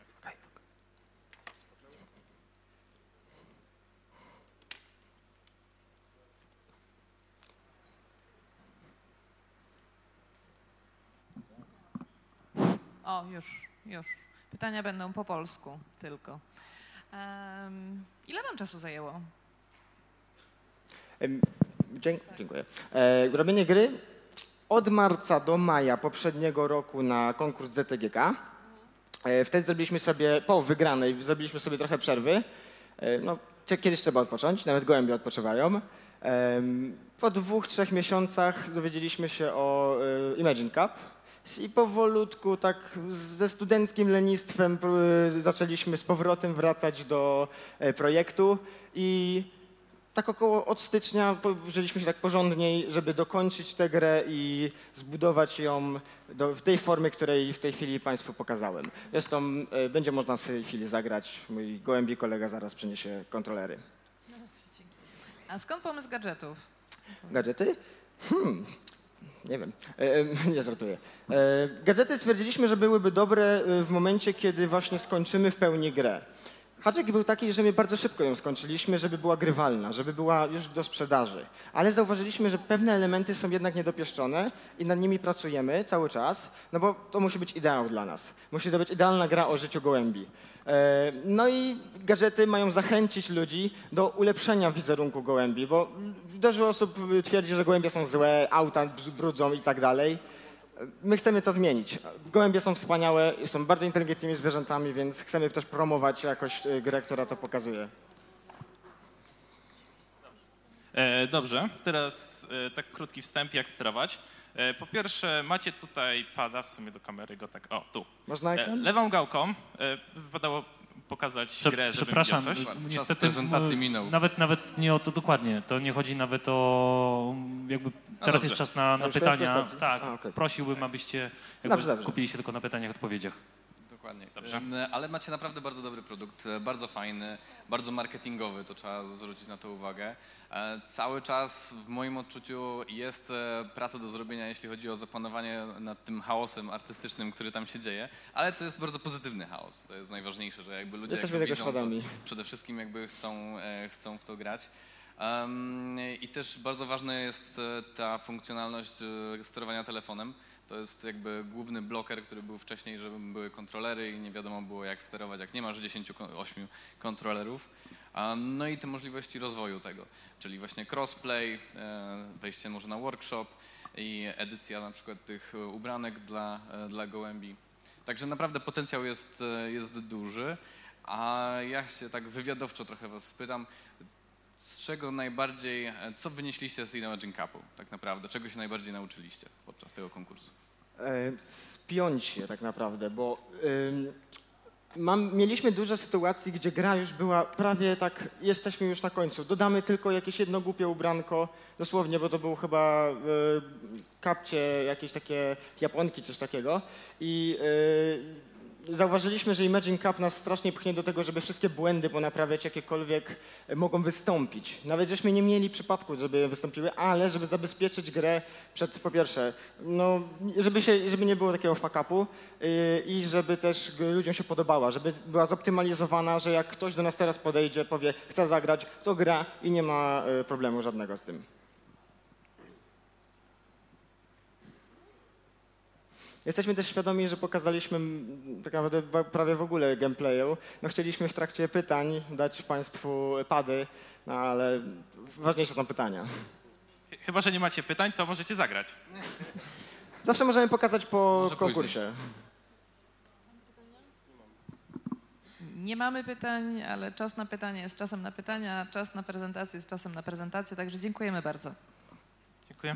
O, już. Pytania będą po polsku tylko. Ile wam czasu zajęło? Dziękuję. Robienie gry od marca do maja poprzedniego roku na konkurs ZTGK. Wtedy zrobiliśmy sobie, po wygranej, zrobiliśmy sobie trochę przerwy. No, kiedyś trzeba odpocząć, nawet gołębie odpoczywają. Po 2-3 miesiącach dowiedzieliśmy się o Imagine Cup i powolutku, tak ze studenckim lenistwem zaczęliśmy z powrotem wracać do projektu i tak około od stycznia wzięliśmy się tak porządniej, żeby dokończyć tę grę i zbudować ją w tej formie, której w tej chwili Państwu pokazałem. Zresztą będzie można w tej chwili zagrać. Mój gołębi kolega zaraz przyniesie kontrolery. A skąd pomysł gadżetów? Gadżety? Nie wiem, nie żartuję. Gadżety stwierdziliśmy, że byłyby dobre w momencie, kiedy właśnie skończymy w pełni grę. Haczyk był taki, że my bardzo szybko ją skończyliśmy, żeby była grywalna, żeby była już do sprzedaży. Ale zauważyliśmy, że pewne elementy są jednak niedopieszczone i nad nimi pracujemy cały czas, no bo to musi być ideał dla nas. Musi to być idealna gra o życiu gołębi. No i gadżety mają zachęcić ludzi do ulepszenia wizerunku gołębi, bo dużo osób twierdzi, że gołębie są złe, auta brudzą i tak dalej. My chcemy to zmienić. Gołębie są wspaniałe, są bardzo inteligentnymi zwierzętami, więc chcemy też promować jakoś grę, która to pokazuje. Dobrze, teraz tak krótki wstęp, jak sterować. Po pierwsze, macie tutaj pada, w sumie do kamery go tak, o tu. Można ekran? Lewą gałką wypadało pokazać grę, żeby Przepraszam, widział coś. niestety prezentacji minął. Nawet nie o to dokładnie. To nie chodzi nawet o jakby teraz jest czas na pytania. Tak, okay. Prosiłbym, abyście skupili się tylko na pytaniach, odpowiedziach. Dokładnie. Dobrze. Ale macie naprawdę bardzo dobry produkt, bardzo fajny, bardzo marketingowy, to trzeba zwrócić na to uwagę. Cały czas w moim odczuciu jest praca do zrobienia, jeśli chodzi o zapanowanie nad tym chaosem artystycznym, który tam się dzieje, ale to jest bardzo pozytywny chaos. To jest najważniejsze, że jakby ludzie jak to widzą, to przede wszystkim jakby chcą w to grać. I też bardzo ważna jest ta funkcjonalność sterowania telefonem. To jest jakby główny bloker, który był wcześniej, żeby były kontrolery i nie wiadomo było jak sterować, jak nie masz 10-8 kontrolerów. No i te możliwości rozwoju tego, czyli właśnie crossplay, wejście może na workshop i edycja na przykład tych ubranek dla gołębi. Także naprawdę potencjał jest duży, a ja się tak wywiadowczo trochę was spytam, z czego najbardziej, co wynieśliście z Imagine Cupu tak naprawdę? Czego się najbardziej nauczyliście podczas tego konkursu? Spiąć się tak naprawdę, bo mieliśmy dużo sytuacji, gdzie gra już była prawie tak, jesteśmy już na końcu. Dodamy tylko jakieś jedno głupie ubranko, dosłownie, bo to był chyba kapcie, jakieś takie japonki, coś takiego. I zauważyliśmy, że Imagine Cup nas strasznie pchnie do tego, żeby wszystkie błędy ponaprawiać, jakiekolwiek mogą wystąpić. Nawet żeśmy nie mieli przypadku, żeby wystąpiły, ale żeby zabezpieczyć grę przed, po pierwsze, no, żeby nie było takiego fuck-upu i żeby też ludziom się podobała, żeby była zoptymalizowana, że jak ktoś do nas teraz podejdzie, powie, chce zagrać, to gra i nie ma problemu żadnego z tym. Jesteśmy też świadomi, że pokazaliśmy tak naprawdę prawie w ogóle gameplayu. No chcieliśmy w trakcie pytań dać Państwu pady, no ale ważniejsze są pytania. Chyba że nie macie pytań, to możecie zagrać. Zawsze możemy pokazać po konkursie. Nie mamy pytań, ale czas na pytanie jest czasem na pytania, czas na prezentację jest czasem na prezentację, także dziękujemy bardzo. Dziękuję.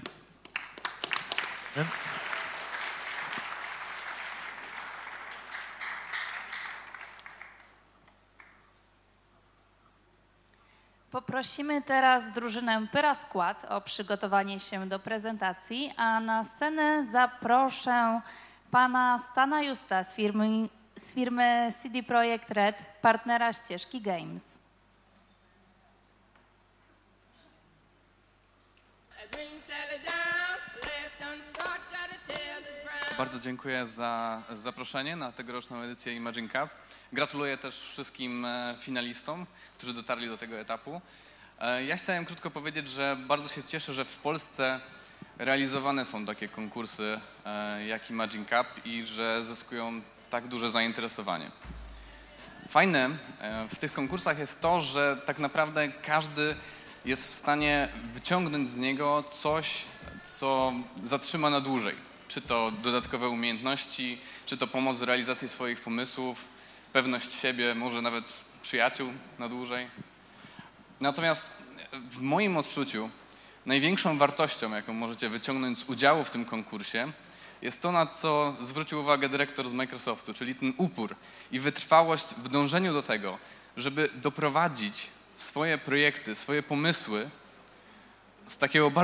Poprosimy teraz drużynę Pyraskład o przygotowanie się do prezentacji, a na scenę zaproszę pana Stana Justa z firmy CD Projekt Red, partnera ścieżki Games. Green salad down. Bardzo dziękuję za zaproszenie na tegoroczną edycję Imagine Cup. Gratuluję też wszystkim finalistom, którzy dotarli do tego etapu. Ja chciałem krótko powiedzieć, że bardzo się cieszę, że w Polsce realizowane są takie konkursy jak Imagine Cup i że zyskują tak duże zainteresowanie. Fajne w tych konkursach jest to, że tak naprawdę każdy jest w stanie wyciągnąć z niego coś, co zatrzyma na dłużej. Czy to dodatkowe umiejętności, czy to pomoc w realizacji swoich pomysłów, pewność siebie, może nawet przyjaciół na dłużej. Natomiast w moim odczuciu największą wartością, jaką możecie wyciągnąć z udziału w tym konkursie, jest to, na co zwrócił uwagę dyrektor z Microsoftu, czyli ten upór i wytrwałość w dążeniu do tego, żeby doprowadzić swoje projekty, swoje pomysły z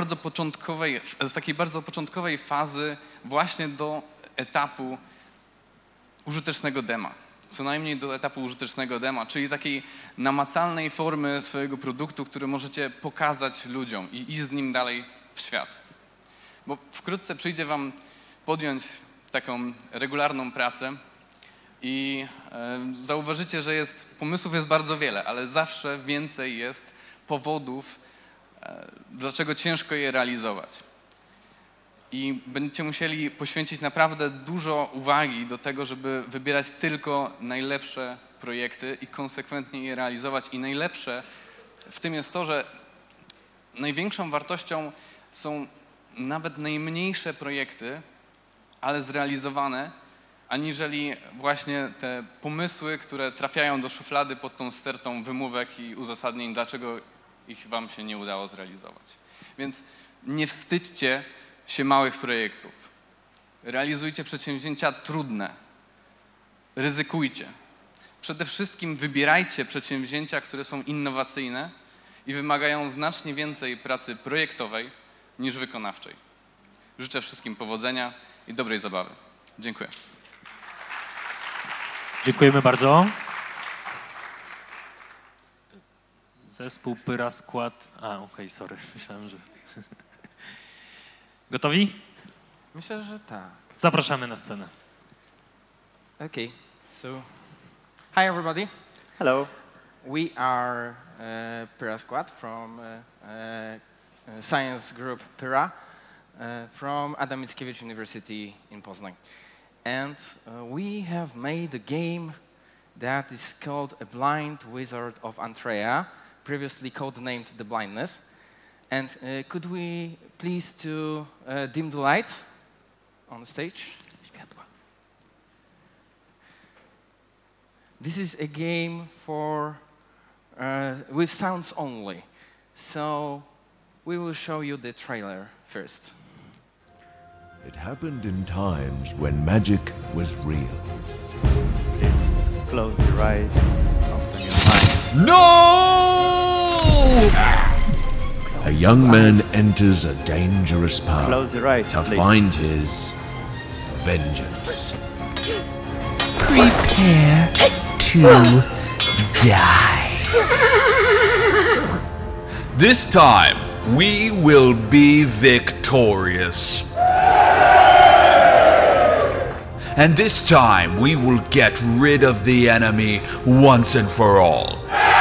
takiej bardzo początkowej fazy właśnie do etapu użytecznego dema. Co najmniej do etapu użytecznego dema, czyli takiej namacalnej formy swojego produktu, który możecie pokazać ludziom i iść z nim dalej w świat. Bo wkrótce przyjdzie wam podjąć taką regularną pracę i zauważycie, że pomysłów jest bardzo wiele, ale zawsze więcej jest powodów, dlaczego ciężko je realizować. I będziecie musieli poświęcić naprawdę dużo uwagi do tego, żeby wybierać tylko najlepsze projekty i konsekwentnie je realizować. I najlepsze w tym jest to, że największą wartością są nawet najmniejsze projekty, ale zrealizowane, aniżeli właśnie te pomysły, które trafiają do szuflady pod tą stertą wymówek i uzasadnień, dlaczego ich wam się nie udało zrealizować. Więc nie wstydźcie się małych projektów. Realizujcie przedsięwzięcia trudne. Ryzykujcie. Przede wszystkim wybierajcie przedsięwzięcia, które są innowacyjne i wymagają znacznie więcej pracy projektowej niż wykonawczej. Życzę wszystkim powodzenia i dobrej zabawy. Dziękuję. Dziękujemy bardzo. Zespół Pyra Skład. Okej, sorry. Myślałem, że... Gotowi? Myślę, że tak. Zapraszamy na scenę. Okay, so hi everybody. Hello. We are Pyra Skład from science group Pyra from Adam Mickiewicz University in Poznań. And we have made a game that is called A Blind Wizard of Antrea, previously codenamed The Blindness. And could we please to dim the lights on the stage? This is a game for with sounds only. So we will show you the trailer first. It happened in times when magic was real. Please close your eyes, open your mind. No! A young man enters a dangerous path Close your eyes, to please. find his vengeance. Prepare to die. This time, we will be victorious. And this time, we will get rid of the enemy once and for all.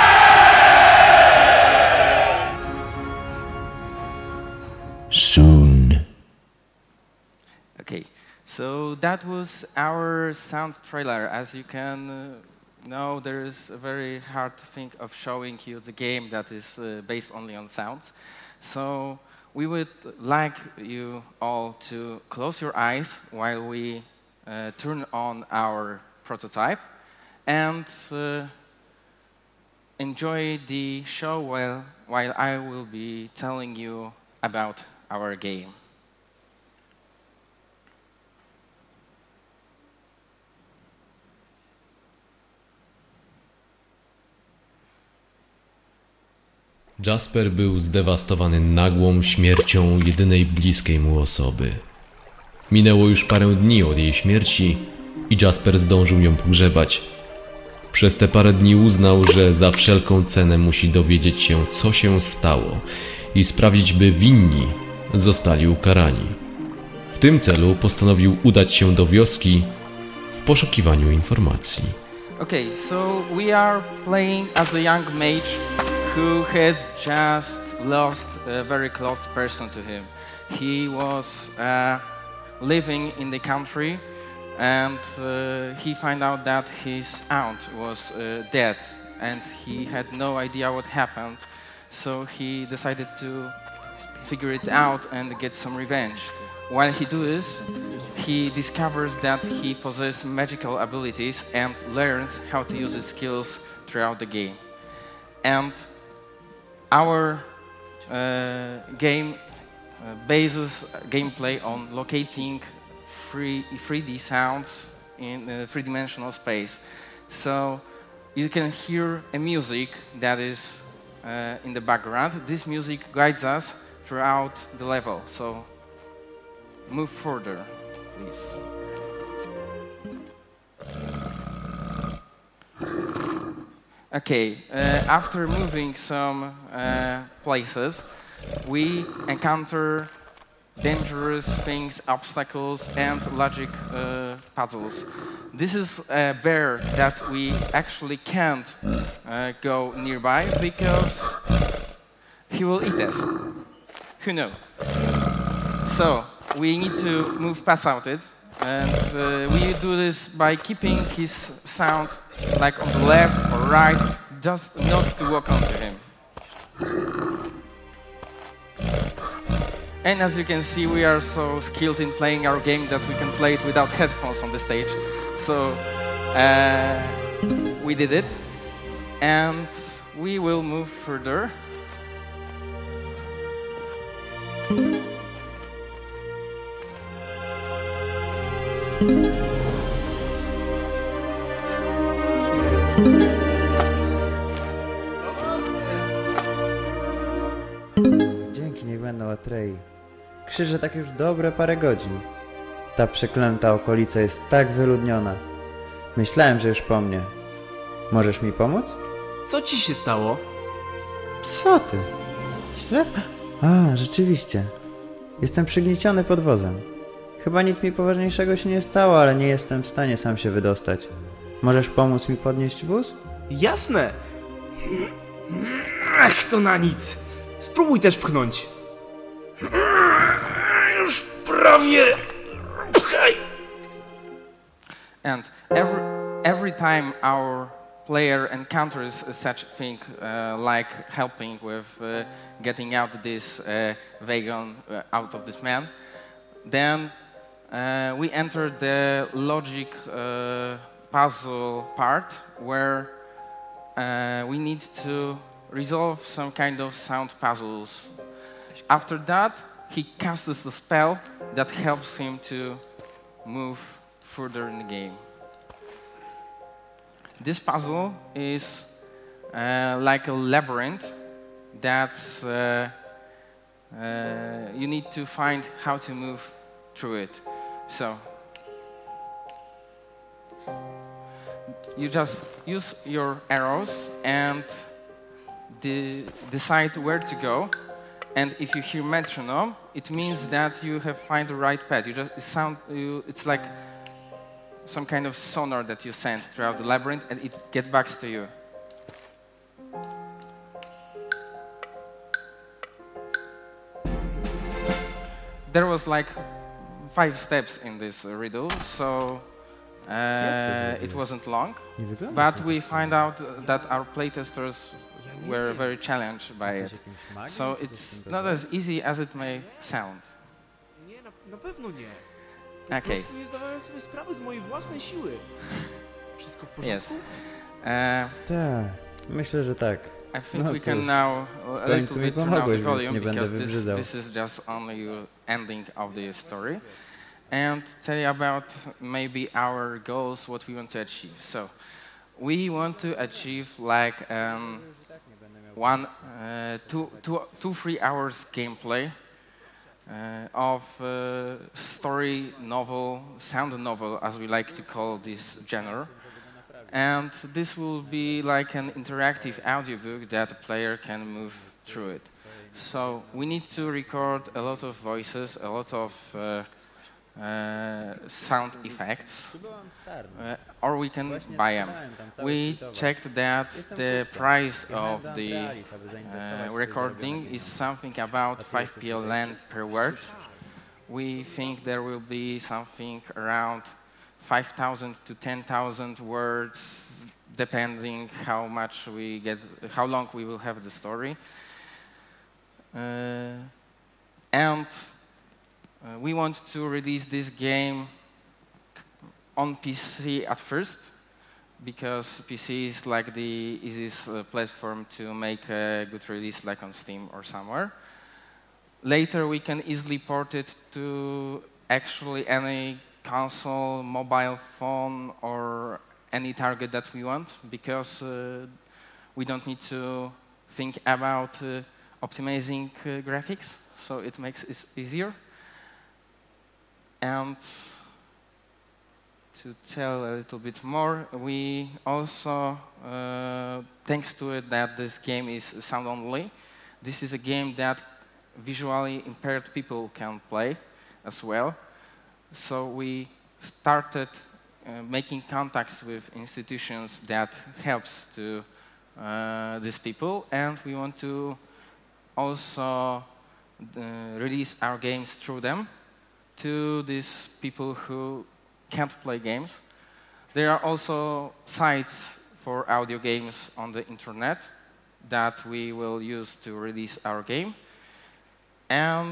Soon. Okay, so that was our sound trailer. As you can know, there is a very hard thing of showing you the game that is based only on sounds. So we would like you all to close your eyes while we turn on our prototype and enjoy the show while I will be telling you about our game. Jasper był zdewastowany nagłą śmiercią jedynej bliskiej mu osoby. Minęło już parę dni od jej śmierci i Jasper zdążył ją pogrzebać. Przez te parę dni uznał, że za wszelką cenę musi dowiedzieć się, co się stało i sprawić, by winni zostali ukarani. W W tym celu postanowił udać się do wioski w poszukiwaniu informacji. Okay, so we are playing as a young mage who has just lost a very close person to him. He was living in the country and he found out that his aunt was dead and he had no idea what happened, so he decided to figure it out and get some revenge. While he does this, he discovers that he possesses magical abilities and learns how to use his skills throughout the game. And our game bases gameplay on locating 3D sounds in a three-dimensional space. So you can hear a music that is in the background. This music guides us throughout the level. So move further, please. Okay, after moving some places, we encounter dangerous things, obstacles, and logic puzzles. This is a bear that we actually can't go nearby because he will eat us. Who knows? So we need to move past it, and we do this by keeping his sound like on the left or right, just not to walk onto him. And as you can see, we are so skilled in playing our game that we can play it without headphones on the stage. So we did it, and we will move further. Dzięki, niech będą Atrei. Krzyżę tak już dobre parę godzin. Ta przeklęta okolica jest tak wyludniona. Myślałem, że już po mnie. Możesz mi pomóc? Co ci się stało? Co ty? Ślep? A, rzeczywiście. Jestem przygnieciony podwozem. Chyba nic mi poważniejszego się nie stało, ale nie jestem w stanie sam się wydostać. Możesz pomóc mi podnieść wóz? Jasne. Ach, to na nic. Spróbuj też pchnąć. Już prawie. Pchaj. And every time our player encounters such a thing like helping with getting out this wagon out of this man, then we enter the logic puzzle part where we need to resolve some kind of sound puzzles. After that, he casts a spell that helps him to move further in the game. This puzzle is like a labyrinth that's you need to find how to move through it. So you just use your arrows and decide where to go. And if you hear metronome, it means that you have found the right path. It's like some kind of sonar that you send throughout the labyrinth, and it gets back to you. There was like 5 steps in this riddle, so it wasn't long. But we find out that our playtesters were very challenged by it. So it's not as easy as it may sound. Nie, na pewno nie. Okay. Po prostu nie zdawałem sobie sprawy z mojej własnej siły. Wszystko w porządku? Yes. Tak, myślę, że tak. I think we can now a little bit turn out the volume because this is just only your ending of the story, and tell you about maybe our goals, what we want to achieve. So we want to achieve like 2-3 hours gameplay of story novel, sound novel, as we like to call this genre. And this will be like an interactive audiobook that the player can move through it. So we need to record a lot of voices, a lot of sound effects, or we can buy them. We checked that the price of the recording is something about 5 PLN per word. We think there will be something around 5,000 to 10,000 words, depending how much we get, how long we will have the story. We want to release this game on PC at first, because PC is like the easiest platform to make a good release, like on Steam or somewhere. Later, we can easily port it to actually any console, mobile phone, or any target that we want, because we don't need to think about optimizing graphics, so it makes it easier. And to tell a little bit more, we also, thanks to it that this game is sound only, this is a game that visually impaired people can play as well. So we started making contacts with institutions that helps to these people, and we want to also release our games through them to these people who can't play games. There are also sites for audio games on the internet that we will use to release our game. And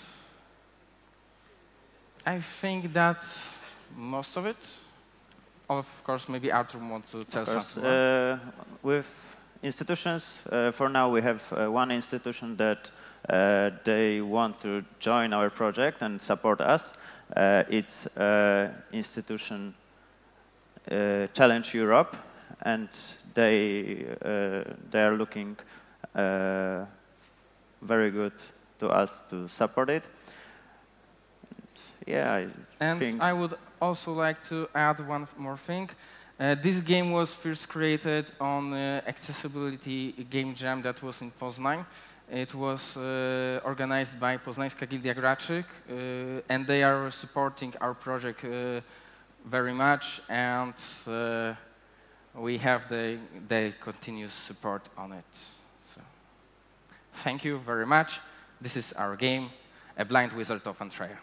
I think that's most of it. Of course, maybe Artur wants to tell something more. With institutions, for now we have one institution that they want to join our project and support us. It's institution Challenge Europe, and they are looking very good to us to support it. Yeah, I would also like to add one more thing. This game was first created on Accessibility Game Jam that was in Poznań. It was organized by Poznańska Gildia Graczy, and they are supporting our project very much, and we have the continuous support on it. So, thank you very much. This is our game, A Blind Wizard of Antrea.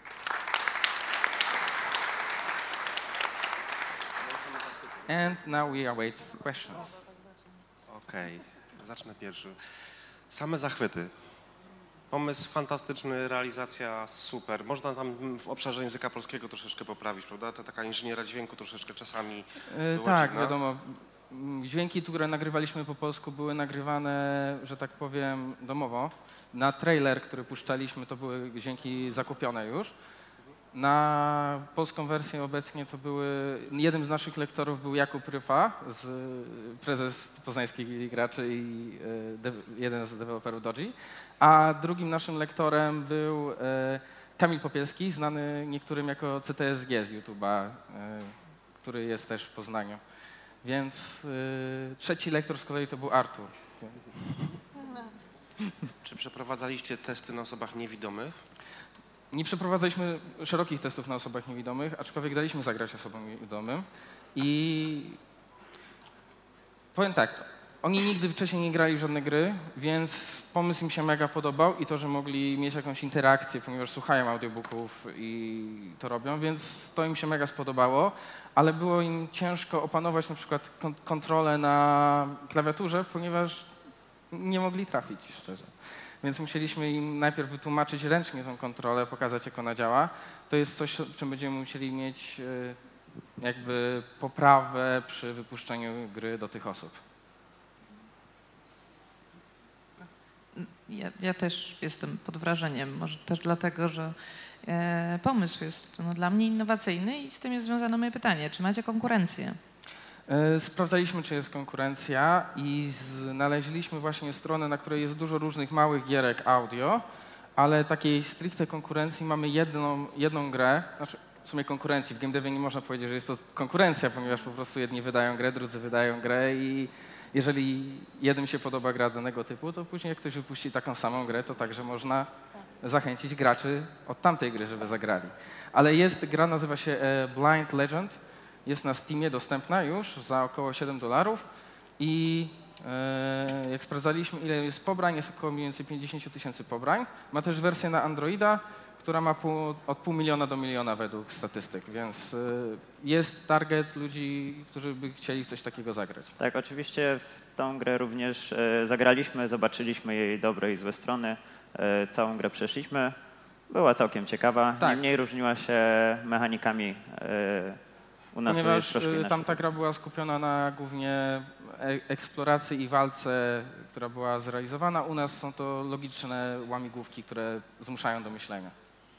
And now we await questions. Okej, zacznę pierwszy. Same zachwyty. Pomysł fantastyczny, realizacja super. Można tam w obszarze języka polskiego troszeczkę poprawić, prawda? Ta taka inżyniera dźwięku troszeczkę czasami była Tak, dziwna. wiadomo. Dźwięki, które nagrywaliśmy po polsku, były nagrywane, że tak powiem, domowo. Na trailer, który puszczaliśmy, to były dźwięki zakupione już. Na polską wersję obecnie to były... Jednym z naszych lektorów był Jakub Ryfa, prezes Poznańskiej Gildii Graczy i jeden z deweloperów Dodgy, a drugim naszym lektorem był Kamil Popielski, znany niektórym jako CTSG z YouTube'a, który jest też w Poznaniu. Więc trzeci lektor z kolei to był Artur. Czy przeprowadzaliście testy na osobach niewidomych? Nie przeprowadzaliśmy szerokich testów na osobach niewidomych, aczkolwiek daliśmy zagrać osobom niewidomym. I powiem tak, oni nigdy wcześniej nie grali w żadne gry, więc pomysł im się mega podobał i to, że mogli mieć jakąś interakcję, ponieważ słuchają audiobooków i to robią, więc to im się mega spodobało, ale było im ciężko opanować na przykład kontrolę na klawiaturze, ponieważ nie mogli trafić, szczerze. Więc musieliśmy im najpierw wytłumaczyć ręcznie tą kontrolę, pokazać, jak ona działa. To jest coś, w czym będziemy musieli mieć jakby poprawę przy wypuszczeniu gry do tych osób. Ja też jestem pod wrażeniem, może też dlatego, że pomysł jest dla mnie innowacyjny i z tym jest związane moje pytanie. Czy macie konkurencję? Sprawdzaliśmy, czy jest konkurencja i znaleźliśmy właśnie stronę, na której jest dużo różnych małych gierek audio, ale takiej stricte konkurencji mamy jedną grę, znaczy w sumie konkurencji. W game devie nie można powiedzieć, że jest to konkurencja, ponieważ po prostu jedni wydają grę, drudzy wydają grę i jeżeli jednym się podoba gra danego typu, to później jak ktoś wypuści taką samą grę, to także można zachęcić graczy od tamtej gry, żeby zagrali. Ale jest gra, nazywa się Blind Legend, jest na Steamie dostępna już za około $7 i jak sprawdzaliśmy, ile jest pobrań, jest około mniej więcej 50 000 pobrań. Ma też wersję na Androida, która ma od 500 000 do 1 000 000 według statystyk, więc jest target ludzi, którzy by chcieli w coś takiego zagrać. Tak, oczywiście w tą grę również zagraliśmy, zobaczyliśmy jej dobre i złe strony, całą grę przeszliśmy. Była całkiem ciekawa, Tak. niemniej różniła się mechanikami. U nas to Ponieważ jest troszkę inaczej. tamta gra była skupiona na głównie eksploracji i walce, która była zrealizowana. U nas są to logiczne łamigłówki, które zmuszają do myślenia.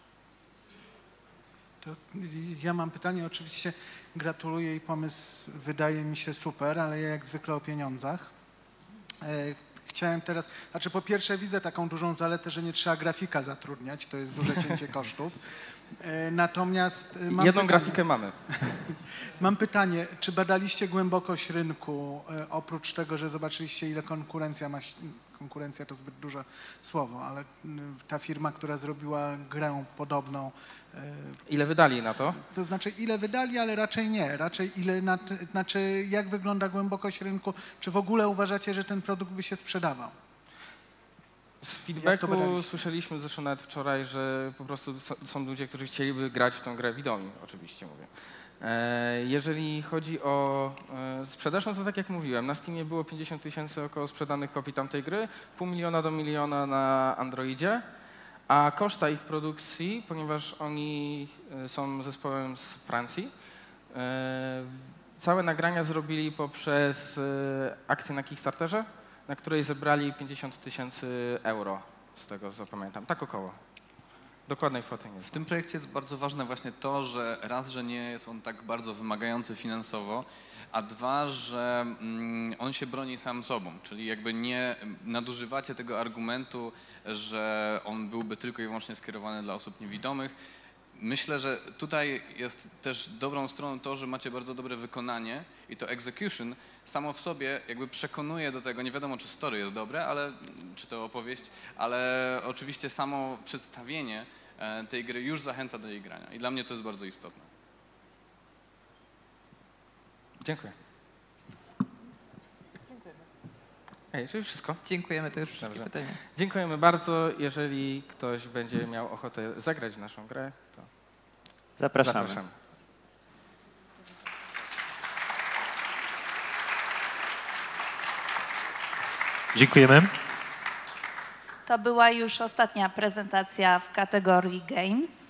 To ja mam pytanie, oczywiście gratuluję i pomysł wydaje mi się super, ale ja jak zwykle o pieniądzach. Chciałem teraz, znaczy po pierwsze widzę taką dużą zaletę, że nie trzeba grafika zatrudniać, to jest duże cięcie kosztów. Natomiast mam jedną pytanie, grafikę mamy. Mam pytanie, czy badaliście głębokość rynku, oprócz tego, że zobaczyliście ile konkurencja to zbyt duże słowo, ale ta firma, która zrobiła grę podobną. Ile wydali na to? To znaczy ile wydali, ale raczej nie. Raczej znaczy jak wygląda głębokość rynku, czy w ogóle uważacie, że ten produkt by się sprzedawał? Z feedbacku słyszeliśmy zresztą nawet wczoraj, że po prostu są ludzie, którzy chcieliby grać w tę grę widomi, oczywiście mówię. Jeżeli chodzi o sprzedaż, no to tak jak mówiłem, na Steamie było 50 000 około sprzedanych kopii tamtej gry, 500 000 do 1 000 000 na Androidzie, a koszta ich produkcji, ponieważ oni są zespołem z Francji, całe nagrania zrobili poprzez akcję na Kickstarterze, na której zebrali 50 000 euro, z tego co pamiętam, tak około. Dokładnej kwoty nie. W tym projekcie jest bardzo ważne właśnie to, że raz, że nie jest on tak bardzo wymagający finansowo, a dwa, że on się broni sam sobą, czyli jakby nie nadużywacie tego argumentu, że on byłby tylko i wyłącznie skierowany dla osób niewidomych. Myślę, że tutaj jest też dobrą stroną to, że macie bardzo dobre wykonanie i to execution samo w sobie jakby przekonuje do tego, nie wiadomo czy story jest dobre, ale, czy to opowieść, ale oczywiście samo przedstawienie tej gry już zachęca do jej grania i dla mnie to jest bardzo istotne. Dziękuję. Ej, to już wszystko? Dziękujemy, to już wszystkie pytania. Dziękujemy bardzo. Jeżeli ktoś będzie miał ochotę zagrać w naszą grę, to zapraszamy. Dziękujemy. To była już ostatnia prezentacja w kategorii Games.